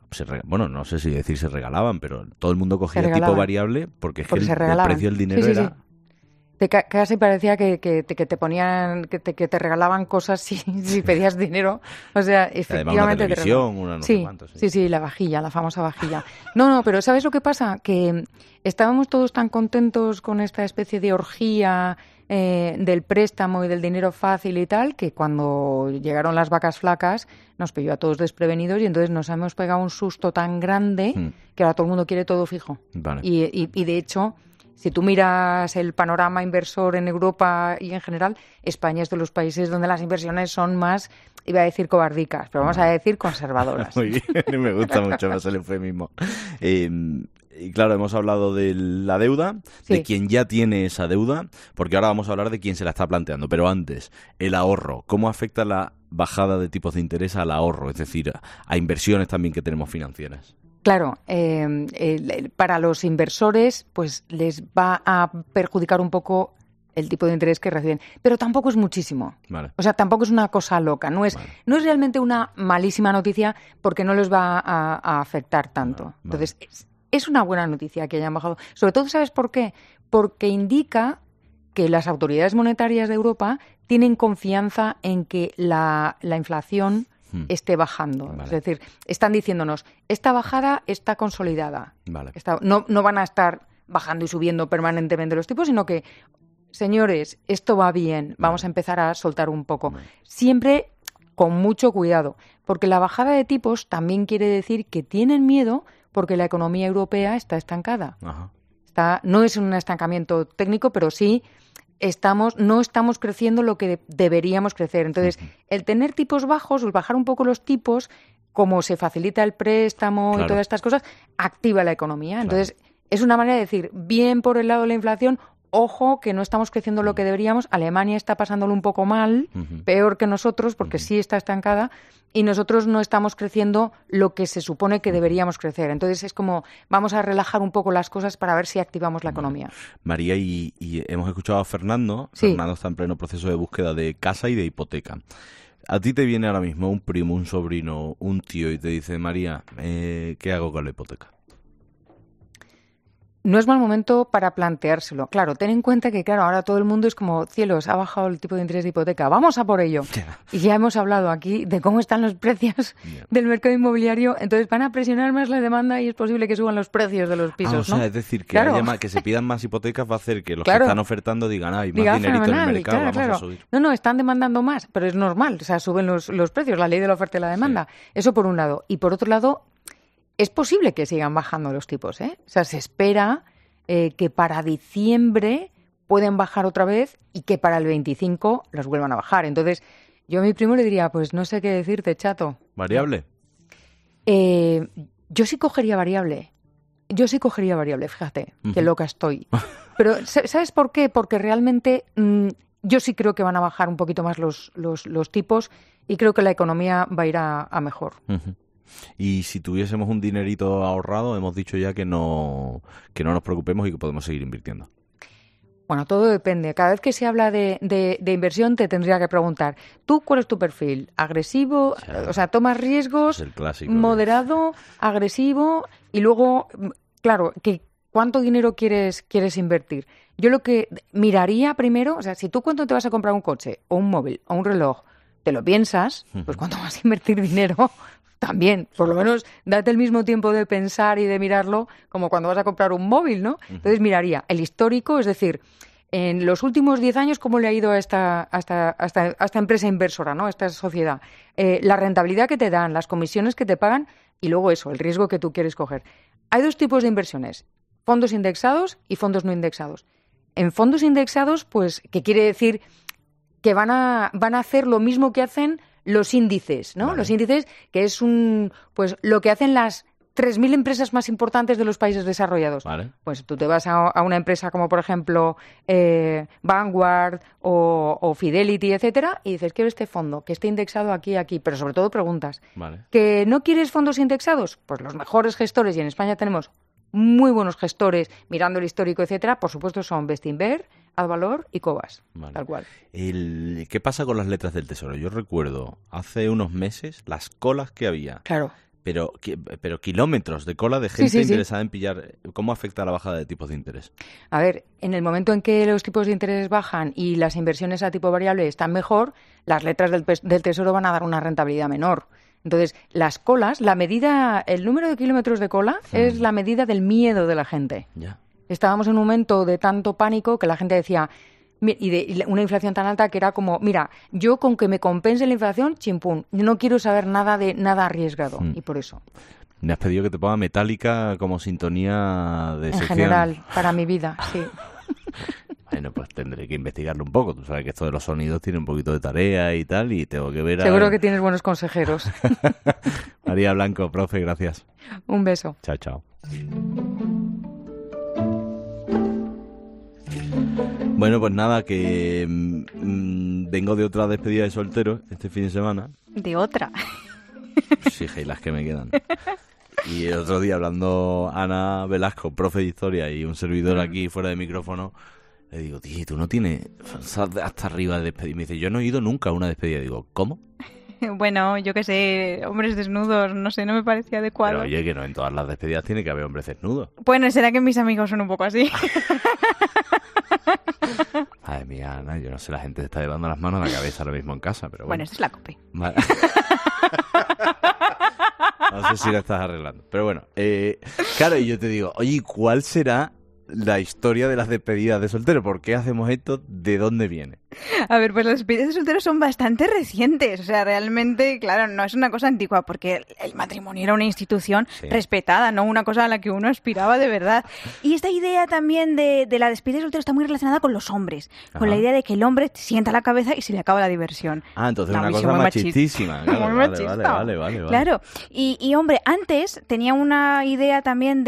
bueno, no sé si decir se regalaban, pero todo el mundo cogía Se tipo regalaban. variable porque es que Porque se el regalaban. precio del dinero Sí, sí, era... sí. Casi parecía que te ponían, que te regalaban cosas si pedías dinero. O sea, efectivamente. Además, una te televisión, regalaban. una no sé Sí, cuánto, sí, la vajilla, la famosa vajilla. No, pero ¿sabes lo que pasa? Que estábamos todos tan contentos con esta especie de orgía del préstamo y del dinero fácil y tal, que cuando llegaron las vacas flacas nos pilló a todos desprevenidos y entonces nos hemos pegado un susto tan grande que ahora todo el mundo quiere todo fijo. Vale. Y de hecho, si tú miras el panorama inversor en Europa y en general, España es de los países donde las inversiones son más, iba a decir cobardicas, pero vamos a decir conservadoras. Muy bien, me gusta mucho más el eufemismo. Y claro, hemos hablado de la deuda, de quien ya tiene esa deuda, porque ahora vamos a hablar de quien se la está planteando. Pero antes, el ahorro. ¿Cómo afecta la bajada de tipos de interés al ahorro? Es decir, a inversiones también que tenemos financieras. Claro, para los inversores pues les va a perjudicar un poco el tipo de interés que reciben, pero tampoco es muchísimo. Vale. O sea, tampoco es una cosa loca, no es realmente una malísima noticia porque no les va a afectar tanto. Entonces, es una buena noticia que hayan bajado. Sobre todo, ¿sabes por qué? Porque indica que las autoridades monetarias de Europa tienen confianza en que la inflación esté bajando. Vale. Es decir, están diciéndonos, esta bajada está consolidada. Vale. No van a estar bajando y subiendo permanentemente los tipos, sino que, señores, esto va bien, vamos a empezar a soltar un poco. Siempre con mucho cuidado, porque la bajada de tipos también quiere decir que tienen miedo porque la economía europea está estancada. Ajá. No es un estancamiento técnico, pero sí no estamos creciendo lo que deberíamos crecer. Entonces, el tener tipos bajos, el bajar un poco los tipos, como se facilita el préstamo y todas estas cosas, activa la economía. Entonces, es una manera de decir, bien por el lado de la inflación, ojo, que no estamos creciendo lo que deberíamos. Alemania está pasándolo un poco mal, peor que nosotros, porque sí está estancada, y nosotros no estamos creciendo lo que se supone que deberíamos crecer. Entonces es como, vamos a relajar un poco las cosas para ver si activamos la economía. María, y hemos escuchado a Fernando. Sí. Fernando está en pleno proceso de búsqueda de casa y de hipoteca. A ti te viene ahora mismo un primo, un sobrino, un tío y te dice, María, ¿qué hago con la hipoteca? No es mal momento para planteárselo. Claro, ten en cuenta que, ahora todo el mundo es como, cielos, ha bajado el tipo de interés de hipoteca, vamos a por ello. Y ya hemos hablado aquí de cómo están los precios del mercado inmobiliario, entonces van a presionar más la demanda y es posible que suban los precios de los pisos, o sea, ¿no? es decir, que, que se pidan más hipotecas va a hacer que los que están ofertando digan, hay más dinerito en el mercado, vamos a subir. No, están demandando más, pero es normal, o sea, suben los precios, la ley de la oferta y la demanda. Eso por un lado. Y por otro lado, es posible que sigan bajando los tipos, ¿eh? O sea, se espera que para diciembre pueden bajar otra vez y que para el 25 los vuelvan a bajar. Entonces, yo a mi primo le diría, pues no sé qué decirte, chato. ¿Variable? Yo sí cogería variable. Fíjate, qué loca estoy. Pero, ¿sabes por qué? Porque realmente yo sí creo que van a bajar un poquito más los tipos y creo que la economía va a ir a mejor. Y si tuviésemos un dinerito ahorrado, hemos dicho ya que no nos preocupemos y que podemos seguir invirtiendo. Bueno, todo depende. Cada vez que se habla de inversión te tendría que preguntar, ¿tú cuál es tu perfil? ¿Agresivo? O sea, ¿tomas riesgos? Es el clásico. ¿Moderado? ¿Agresivo? Y luego, claro, ¿cuánto dinero quieres invertir? Yo lo que miraría primero, o sea, si tú cuando te vas a comprar un coche o un móvil o un reloj, te lo piensas, pues ¿cuánto vas a invertir dinero? También, por lo menos, date el mismo tiempo de pensar y de mirarlo como cuando vas a comprar un móvil, ¿no? Entonces miraría el histórico, es decir, en los últimos 10 años, ¿cómo le ha ido a esta empresa inversora, ¿no? A esta sociedad? La rentabilidad que te dan, las comisiones que te pagan y luego eso, el riesgo que tú quieres coger. Hay dos tipos de inversiones, fondos indexados y fondos no indexados. En fondos indexados, pues, ¿qué quiere decir? Que van a hacer lo mismo que hacen los índices, ¿no? Los índices, que es pues lo que hacen las 3.000 empresas más importantes de los países desarrollados. Pues tú te vas a una empresa como, por ejemplo, Vanguard o Fidelity, etcétera, y dices, quiero este fondo, que esté indexado aquí, pero sobre todo preguntas. ¿Que no quieres fondos indexados? Pues los mejores gestores, y en España tenemos muy buenos gestores, mirando el histórico, etcétera, por supuesto son Bestinver, Advalor y Cobas, tal cual. ¿Qué pasa con las letras del Tesoro? Yo recuerdo hace unos meses las colas que había Pero kilómetros de cola de gente sí. interesada en pillar. ¿Cómo afecta la bajada de tipos de interés? A ver, en el momento en que los tipos de interés bajan y las inversiones a tipo variable están mejor, las letras del Tesoro van a dar una rentabilidad menor. Entonces, las colas, el número de kilómetros de cola es la medida del miedo de la gente. Ya. Estábamos en un momento de tanto pánico que la gente decía, y de una inflación tan alta que era como, mira, yo con que me compense la inflación, chimpún, no quiero saber nada de nada arriesgado, y por eso. Me has pedido que te ponga Metallica como sintonía de sección. En general, para mi vida, sí. Bueno, pues tendré que investigarlo un poco. Tú sabes que esto de los sonidos tiene un poquito de tarea y tal, y tengo que ver... Seguro que tienes buenos consejeros. María Blanco, profe, gracias. Un beso. Chao, chao. Bueno, pues nada, que vengo de otra despedida de solteros este fin de semana. ¿De otra? Sí, y las que me quedan. Y el otro día, hablando Ana Velasco, profe de historia, y un servidor aquí fuera de micrófono, le digo, tío, ¿tú no tienes hasta arriba de despedida? Me dice, yo no he ido nunca a una despedida. Digo, ¿cómo? Bueno, yo qué sé, hombres desnudos, no sé, no me parecía adecuado. Pero oye, que no en todas las despedidas tiene que haber hombres desnudos. Bueno, será que mis amigos son un poco así. Madre mía, Ana, yo no sé, la gente está llevando las manos a la cabeza ahora mismo en casa, pero bueno. Bueno, esto es la COPE. Vale. No sé si lo estás arreglando. Pero bueno, claro, y yo te digo, oye, ¿cuál será la historia de las despedidas de soltero? ¿Por qué hacemos esto? ¿De dónde viene? A ver, pues las despedidas de solteros son bastante recientes. O sea, realmente, claro, no es una cosa antigua, porque el matrimonio era una institución respetada, no una cosa a la que uno aspiraba de verdad. Y esta idea también de la despedida de soltero está muy relacionada con los hombres. Con la idea de que el hombre sienta la cabeza y se le acaba la diversión. Ah, entonces una cosa machistísima. Claro, muy machista. Vale. Claro. Y hombre, antes tenía una idea también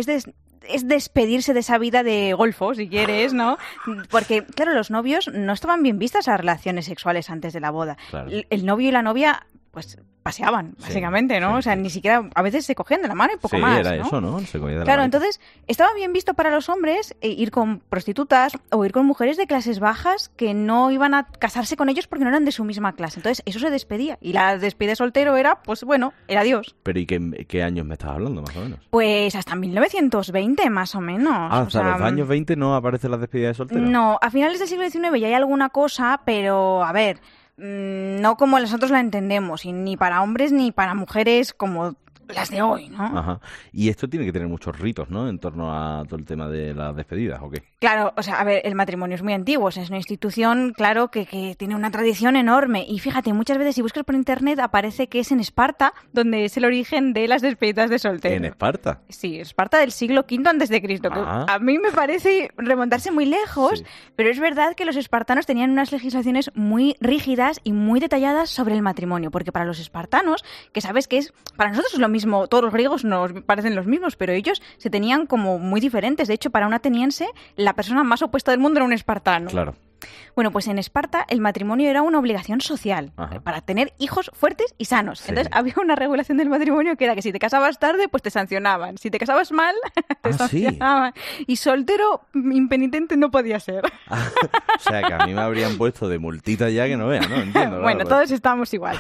es despedirse de esa vida de golfo, si quieres, ¿no? Porque, claro, los novios no estaban bien vistas a relaciones sexuales antes de la boda. Claro. El novio y la novia, pues, paseaban, básicamente, ¿no? O sea, ni siquiera, a veces se cogían de la mano y poco más, era ¿no? eso, ¿no? Se cogía de la claro, mano. Entonces, estaba bien visto para los hombres ir con prostitutas o ir con mujeres de clases bajas que no iban a casarse con ellos porque no eran de su misma clase. Entonces, eso se despedía. Y la despedida de soltero era, pues, bueno, el adiós. Pero ¿y qué años me estás hablando, más o menos? Pues hasta 1920, más o menos. Ah, o sea, los años 20 no aparece la despedida de soltero. No, a finales del siglo XIX ya hay alguna cosa, pero, a ver, no como nosotros la entendemos, y ni para hombres ni para mujeres como las de hoy, ¿no? Ajá. Y esto tiene que tener muchos ritos, ¿no? En torno a todo el tema de las despedidas, ¿o qué? Claro, o sea, a ver, el matrimonio es muy antiguo, o sea, es una institución, claro, que tiene una tradición enorme. Y fíjate, muchas veces si buscas por internet aparece que es en Esparta donde es el origen de las despedidas de soltero. ¿En Esparta? Sí, Esparta del siglo V a.C., que a mí me parece remontarse muy lejos, pero es verdad que los espartanos tenían unas legislaciones muy rígidas y muy detalladas sobre el matrimonio, porque para los espartanos, que sabes que es, para nosotros es lo mismo, todos los griegos nos parecen los mismos, pero ellos se tenían como muy diferentes. De hecho, para un ateniense, la persona más opuesta del mundo era un espartano. Claro. Bueno, pues en Esparta el matrimonio era una obligación social para tener hijos fuertes y sanos. Sí. Entonces había una regulación del matrimonio que era que si te casabas tarde, pues te sancionaban. Si te casabas mal, te sancionaban. Sí. Y soltero, impenitente no podía ser. O sea, que a mí me habrían puesto de multita ya que no vean, ¿no? Entiendo. Bueno, todos estábamos igual.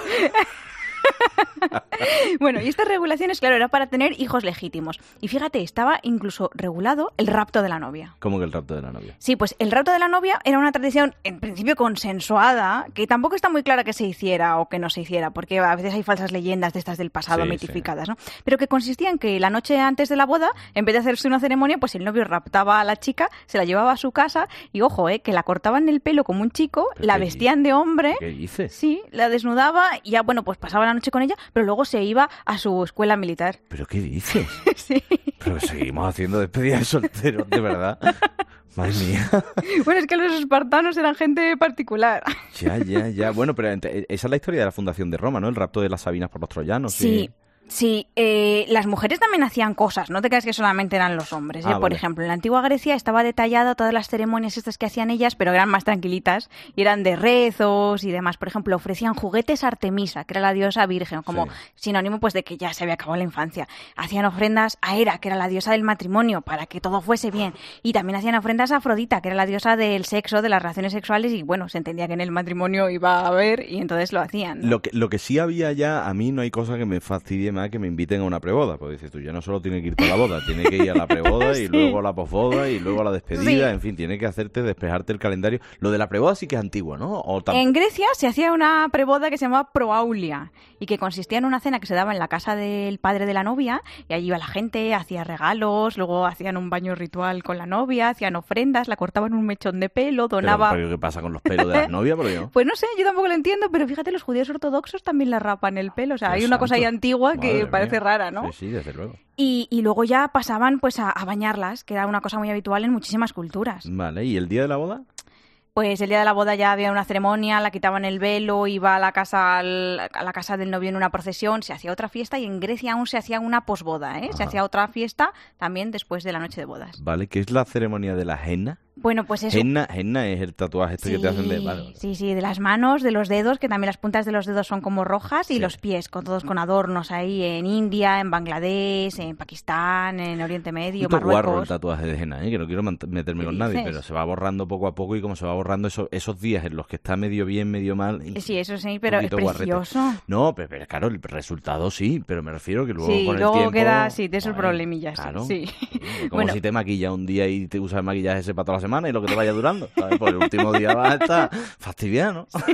Bueno, y estas regulaciones, claro, era para tener hijos legítimos. Y fíjate, estaba incluso regulado el rapto de la novia. ¿Cómo que el rapto de la novia? Sí, pues el rapto de la novia era una tradición, en principio consensuada, que tampoco está muy clara que se hiciera o que no se hiciera, porque a veces hay falsas leyendas de estas del pasado mitificadas, ¿no? Pero que consistía en que la noche antes de la boda, en vez de hacerse una ceremonia, pues el novio raptaba a la chica, se la llevaba a su casa y, ojo, que la cortaban el pelo como un chico, la vestían de hombre. ¿Qué dices? Sí, la desnudaba y ya, bueno, pues pasaba la noche con ella, pero luego se iba a su escuela militar. ¿Pero qué dices? Sí. Pero seguimos haciendo despedidas de solteros, de verdad. Madre mía. Bueno, es que los espartanos eran gente particular. Ya. Bueno, pero esa es la historia de la fundación de Roma, ¿no? El rapto de las Sabinas por los troyanos. Sí. Sí, las mujeres también hacían cosas, no te creas que solamente eran los hombres. Por ejemplo, en la antigua Grecia estaba detallado todas las ceremonias estas que hacían ellas, pero eran más tranquilitas y eran de rezos y demás. Por ejemplo, ofrecían juguetes a Artemisa, que era la diosa virgen, como sinónimo pues de que ya se había acabado la infancia. Hacían ofrendas a Hera, que era la diosa del matrimonio, para que todo fuese bien. Y también hacían ofrendas a Afrodita, que era la diosa del sexo, de las relaciones sexuales, y bueno, se entendía que en el matrimonio iba a haber y entonces lo hacían, ¿no? Lo que sí había ya, a mí no hay cosa que me fastidie más ilusionar que me inviten a una preboda. Pues dices tú, ya no solo tiene que irte a la boda, tiene que ir a la preboda y luego a la posboda y luego a la despedida. En fin, tiene que hacerte despejarte el calendario. Lo de la preboda sí que es antiguo, ¿no? En Grecia se hacía una preboda que se llamaba proaulia y que consistía en una cena que se daba en la casa del padre de la novia y allí iba la gente, hacía regalos, luego hacían un baño ritual con la novia, hacían ofrendas, la cortaban un mechón de pelo, donaba... ¿Pero qué pasa con los pelos de las novias? Pues no sé, yo tampoco lo entiendo, pero fíjate, los judíos ortodoxos también la rapan el pelo, o sea, hay una cosa ahí antigua que parece rara, ¿no? Sí, desde luego. Y luego ya pasaban pues a bañarlas, que era una cosa muy habitual en muchísimas culturas. Vale, ¿y el día de la boda? Pues el día de la boda ya había una ceremonia, la quitaban el velo, iba a la casa del novio en una procesión, se hacía otra fiesta y en Grecia aún se hacía una posboda, ¿eh? Se hacía otra fiesta también después de la noche de bodas. Vale, ¿qué es la ceremonia de la henna? Bueno, pues eso. Henna es el tatuaje que te hacen de... Vale. Sí, de las manos, de los dedos, que también las puntas de los dedos son como rojas, y los pies, todos con adornos ahí en India, en Bangladesh, en Pakistán, en Oriente Medio, Marruecos. Guarro el tatuaje de henna, que no quiero meterme con nadie, pero se va borrando poco a poco y como se va borrando esos días en los que está medio bien, medio mal... Sí, eso sí, pero es precioso. No, pero claro, el resultado sí, pero me refiero que luego con el tiempo... Sí, luego queda, de esos problemillas, claro, sí. Como si te maquillas un día y te usas el maquillaje ese para toda la semana y lo que te vaya durando, ¿sabes? Por el último día vas a estar fastidiado, ¿no? Sí.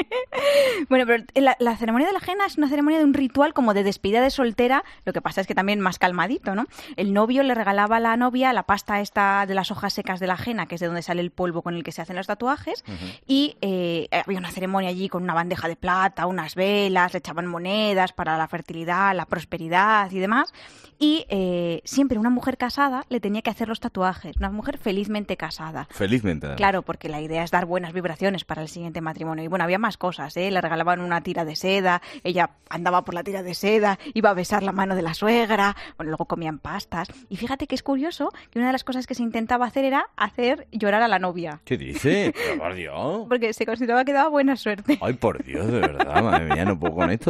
Bueno, pero la ceremonia de la henna es una ceremonia de un ritual como de despedida de soltera, lo que pasa es que también más calmadito, ¿no? El novio le regalaba a la novia la pasta esta de las hojas secas de la henna, que es de donde sale el polvo con el que se hacen los tatuajes, y había una ceremonia allí con una bandeja de plata, unas velas, le echaban monedas para la fertilidad, la prosperidad y demás, y siempre una mujer casada le tenía que hacer los tatuajes, una mujer felizmente casada. Felizmente. Además. Claro, porque la idea es dar buenas vibraciones para el siguiente matrimonio. Y bueno, había más cosas, ¿eh? Le regalaban una tira de seda, ella andaba por la tira de seda, iba a besar la mano de la suegra, bueno, luego comían pastas. Y fíjate que es curioso que una de las cosas que se intentaba hacer era hacer llorar a la novia. ¿Qué dice? Pero por Dios. Porque se consideraba que daba buena suerte. Ay, por Dios, de verdad, madre mía, no puedo con esto.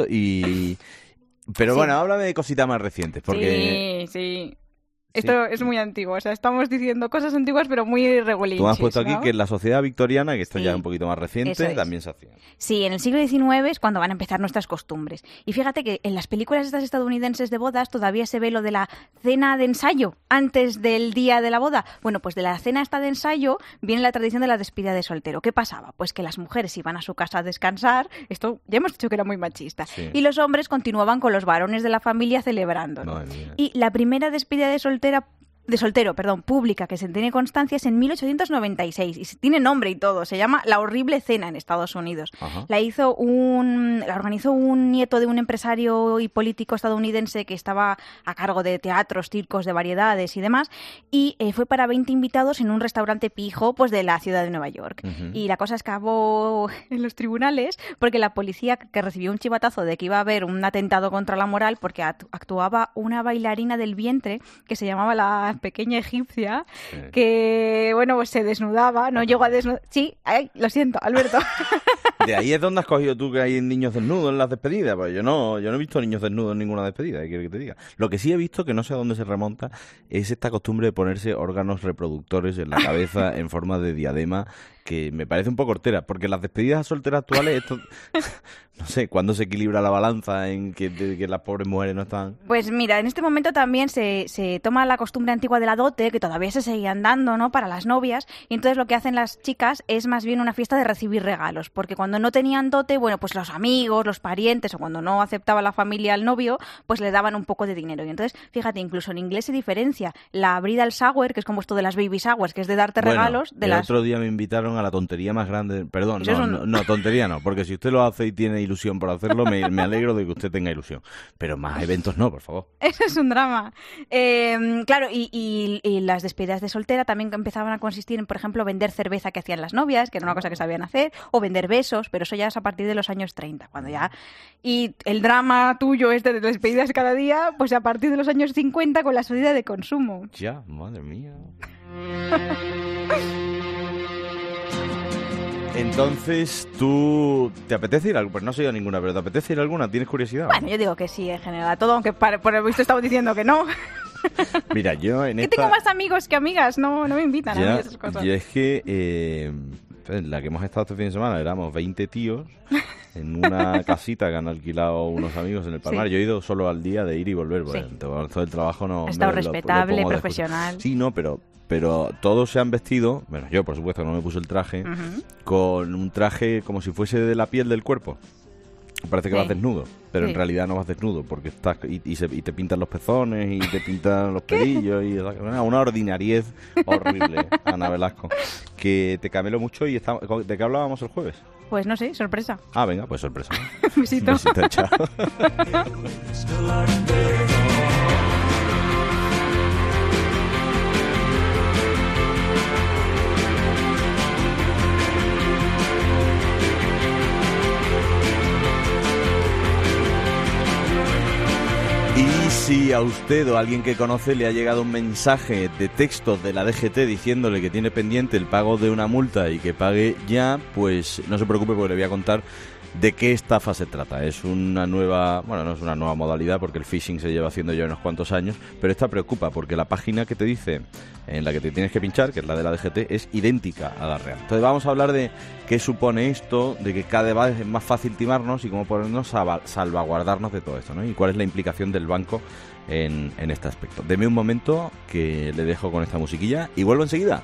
Pero bueno, háblame de cositas más recientes, porque... Sí. Esto es muy antiguo, o sea, estamos diciendo cosas antiguas pero muy regulinchis. Tú has puesto aquí, ¿no?, que en la sociedad victoriana, que esto ya es un poquito más reciente, también se hacía. Sí, en el siglo XIX es cuando van a empezar nuestras costumbres. Y fíjate que en las películas estas estadounidenses de bodas todavía se ve lo de la cena de ensayo antes del día de la boda. Bueno, pues de la cena esta de ensayo viene la tradición de la despedida de soltero. ¿Qué pasaba? Pues que las mujeres iban a su casa a descansar, esto ya hemos dicho que era muy machista, y los hombres continuaban con los varones de la familia celebrándolo. Y la primera despedida de soltero, pública, que se tiene constancia es en 1896 y tiene nombre y todo, se llama La Horrible Cena en Estados Unidos. La organizó un nieto de un empresario y político estadounidense que estaba a cargo de teatros, circos, de variedades y demás, y fue para 20 invitados en un restaurante pijo pues de la ciudad de Nueva York. Y la cosa acabó en los tribunales porque la policía, que recibió un chivatazo de que iba a haber un atentado contra la moral porque actuaba una bailarina del vientre que se llamaba la pequeña egipcia, que, bueno, pues se desnudaba, no llegó a desnudar... Sí, ay, lo siento, Alberto. De ahí es donde has cogido tú que hay niños desnudos en las despedidas. Pues yo no he visto niños desnudos en ninguna despedida, ¿qué quieres que te diga? Lo que sí he visto, que no sé a dónde se remonta, es esta costumbre de ponerse órganos reproductores en la cabeza en forma de diadema, que me parece un poco hortera, porque las despedidas solteras actuales, esto, no sé, ¿cuándo se equilibra la balanza en que las pobres mujeres no están? Pues mira, en este momento también se toma la costumbre antigua de la dote, que todavía se seguían dando, ¿no?, para las novias, y entonces lo que hacen las chicas es más bien una fiesta de recibir regalos, porque cuando no tenían dote, bueno, pues los amigos, los parientes, o cuando no aceptaba la familia al novio, pues le daban un poco de dinero. Y entonces, fíjate, incluso en inglés se diferencia la bridal shower, que es como esto de las baby showers, que es de darte regalos, de el otro día me invitaron a la tontería más grande, perdón, no, tontería no, porque si usted lo hace y tiene ilusión por hacerlo, me alegro de que usted tenga ilusión, pero más eventos no, por favor. Eso es un drama. Claro, y las despedidas de soltera también empezaban a consistir en, por ejemplo, vender cerveza que hacían las novias, que era una cosa que sabían hacer, o vender besos, pero eso ya es a partir de los años 30, cuando ya... Y el drama tuyo este de despedidas cada día, pues a partir de los años 50 con la subida de consumo. Ya, madre mía. Entonces, ¿tú te apetece ir a alguna? Pues no sé yo ninguna, pero ¿te apetece ir a alguna? ¿Tienes curiosidad? Bueno, yo digo que sí, en general, a todo, aunque por el visto estamos diciendo que no. Mira, yo en esta... tengo más amigos que amigas, no me invitan a mí esas cosas. Y es que la que hemos estado este fin de semana éramos 20 tíos en una casita que han alquilado unos amigos en el Palmar. Sí. Yo he ido solo al día de ir y volver. Sí. Bueno, todo el trabajo no... Ha estado lo respetable, pongo de profesional. excusa. Sí, no, pero todos se han vestido, bueno, yo por supuesto no me puse el traje, con un traje como si fuese de la piel del cuerpo. Parece que vas desnudo, pero en realidad no vas desnudo, porque estás y te pintan los pezones y te pintan los pelillos y una ordinariez horrible, Ana Velasco, que te camelo mucho. Y ¿de qué hablábamos el jueves? Pues no sé, sorpresa. Ah, venga, pues sorpresa. Besito. Besito, chao. Y si a usted o a alguien que conoce le ha llegado un mensaje de texto de la DGT diciéndole que tiene pendiente el pago de una multa y que pague ya, pues no se preocupe porque le voy a contar de qué estafa se trata. Es una nueva, bueno, no es una nueva modalidad porque el phishing se lleva haciendo ya unos cuantos años, pero esta preocupa porque la página que te dice, en la que te tienes que pinchar, que es la de la DGT, es idéntica a la real. Entonces vamos a hablar de qué supone esto, de que cada vez es más fácil timarnos y cómo podernos salvaguardarnos de todo esto, ¿no? Y cuál es la implicación del banco en este aspecto. Deme un momento que le dejo con esta musiquilla y vuelvo enseguida.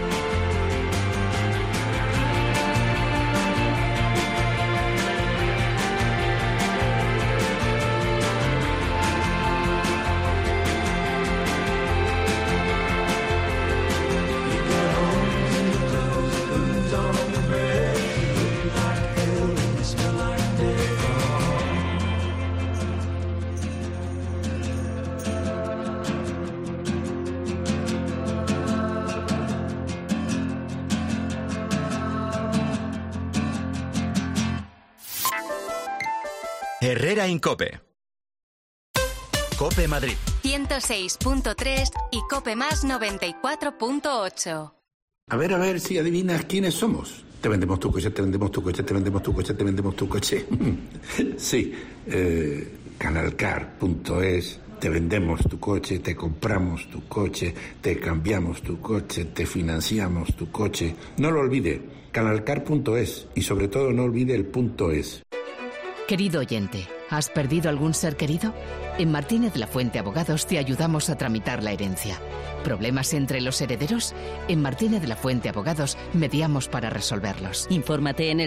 Herrera Incope. Cope Madrid 106.3 y Cope Más 94.8. A ver si adivinas quiénes somos. Te vendemos tu coche, te vendemos tu coche, te vendemos tu coche, te vendemos tu coche. Sí, Canalcar.es. Te vendemos tu coche, te compramos tu coche, te cambiamos tu coche, te financiamos tu coche. No lo olvide, Canalcar.es, y sobre todo no olvide el .es. Querido oyente, ¿has perdido algún ser querido? En Martínez La Fuente Abogados te ayudamos a tramitar la herencia. ¿Problemas entre los herederos? En Martínez La Fuente Abogados mediamos para resolverlos. Infórmate en el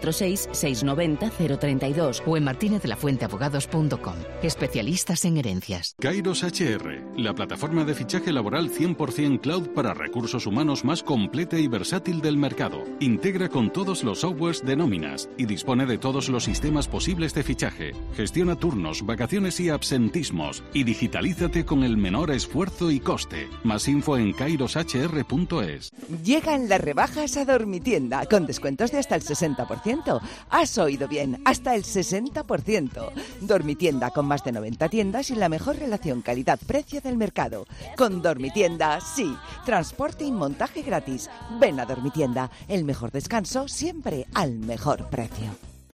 646-690-032 o en martinezlafuenteabogados.com. Especialistas en herencias. Kairos HR, la plataforma de fichaje laboral 100% cloud para recursos humanos más completa y versátil del mercado. Integra con todos los softwares de nóminas y dispone de todos los sistemas posibles de fichaje. Gestiona turnos, vacaciones y absentismos y digitalízate con el menor esfuerzo y coste. Más info en kairoshr.es. Llegan las rebajas a Dormitienda con descuentos de hasta el 60%. Has oído bien, hasta el 60%. Dormitienda con más de 90 tiendas y la mejor relación calidad-precio del mercado. Con Dormitienda, sí. Transporte y montaje gratis. Ven a Dormitienda, el mejor descanso siempre al mejor precio.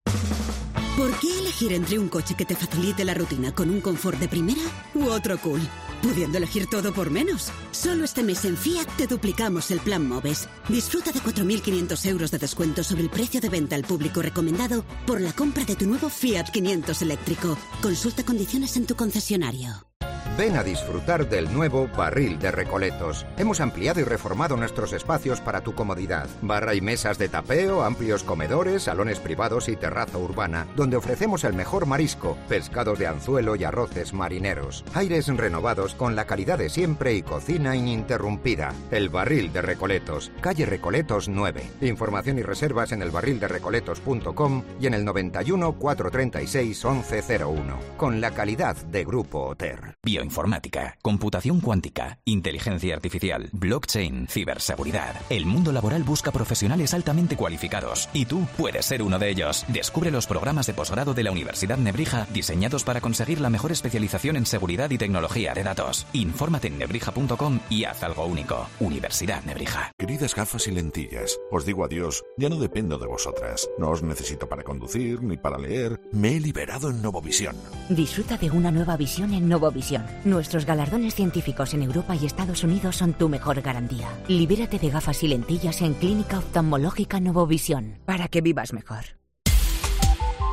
¿Por qué elegir entre un coche que te facilite la rutina con un confort de primera u otro cool? Pudiendo elegir todo por menos. Solo este mes en Fiat te duplicamos el plan MOVES. Disfruta de 4.500 euros de descuento sobre el precio de venta al público recomendado por la compra de tu nuevo Fiat 500 eléctrico. Consulta condiciones en tu concesionario. Ven a disfrutar del nuevo Barril de Recoletos. Hemos ampliado y reformado nuestros espacios para tu comodidad. Barra y mesas de tapeo, amplios comedores, salones privados y terraza urbana, donde ofrecemos el mejor marisco, pescados de anzuelo y arroces marineros. Aires renovados con la calidad de siempre y cocina ininterrumpida. El Barril de Recoletos, calle Recoletos 9. Información y reservas en elbarrilderecoletos.com y en el 91 436 1101. Con la calidad de Grupo Oter. Bioinformática, computación cuántica, inteligencia artificial, blockchain, ciberseguridad. El mundo laboral busca profesionales altamente cualificados y tú puedes ser uno de ellos. Descubre los programas de posgrado de la Universidad Nebrija diseñados para conseguir la mejor especialización en seguridad y tecnología de datos. Infórmate en nebrija.com y haz algo único. Universidad Nebrija. Queridas gafas y lentillas, os digo adiós, ya no dependo de vosotras. No os necesito para conducir ni para leer. Me he liberado en Novovisión. Disfruta de una nueva visión en Novovisión. Nuestros galardones científicos en Europa y Estados Unidos son tu mejor garantía. Libérate de gafas y lentillas en Clínica Oftalmológica Novovisión para que vivas mejor.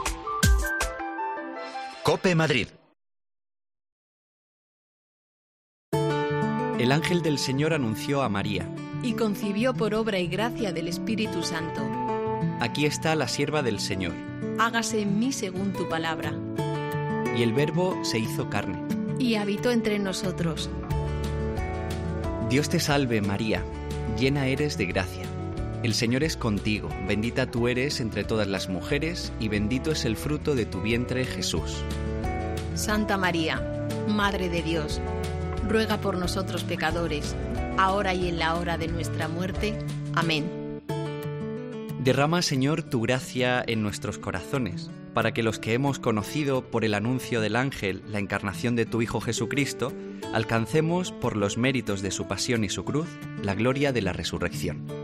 COPE Madrid. El ángel del Señor anunció a María: y concibió por obra y gracia del Espíritu Santo. Aquí está la sierva del Señor. Hágase en mí según tu palabra. Y el Verbo se hizo carne. Y habitó entre nosotros. Dios te salve, María, llena eres de gracia. El Señor es contigo, bendita tú eres entre todas las mujeres, y bendito es el fruto de tu vientre, Jesús. Santa María, Madre de Dios, ruega por nosotros pecadores, ahora y en la hora de nuestra muerte. Amén. Derrama, Señor, tu gracia en nuestros corazones, para que los que hemos conocido por el anuncio del ángel la encarnación de tu Hijo Jesucristo, alcancemos, por los méritos de su pasión y su cruz, la gloria de la resurrección.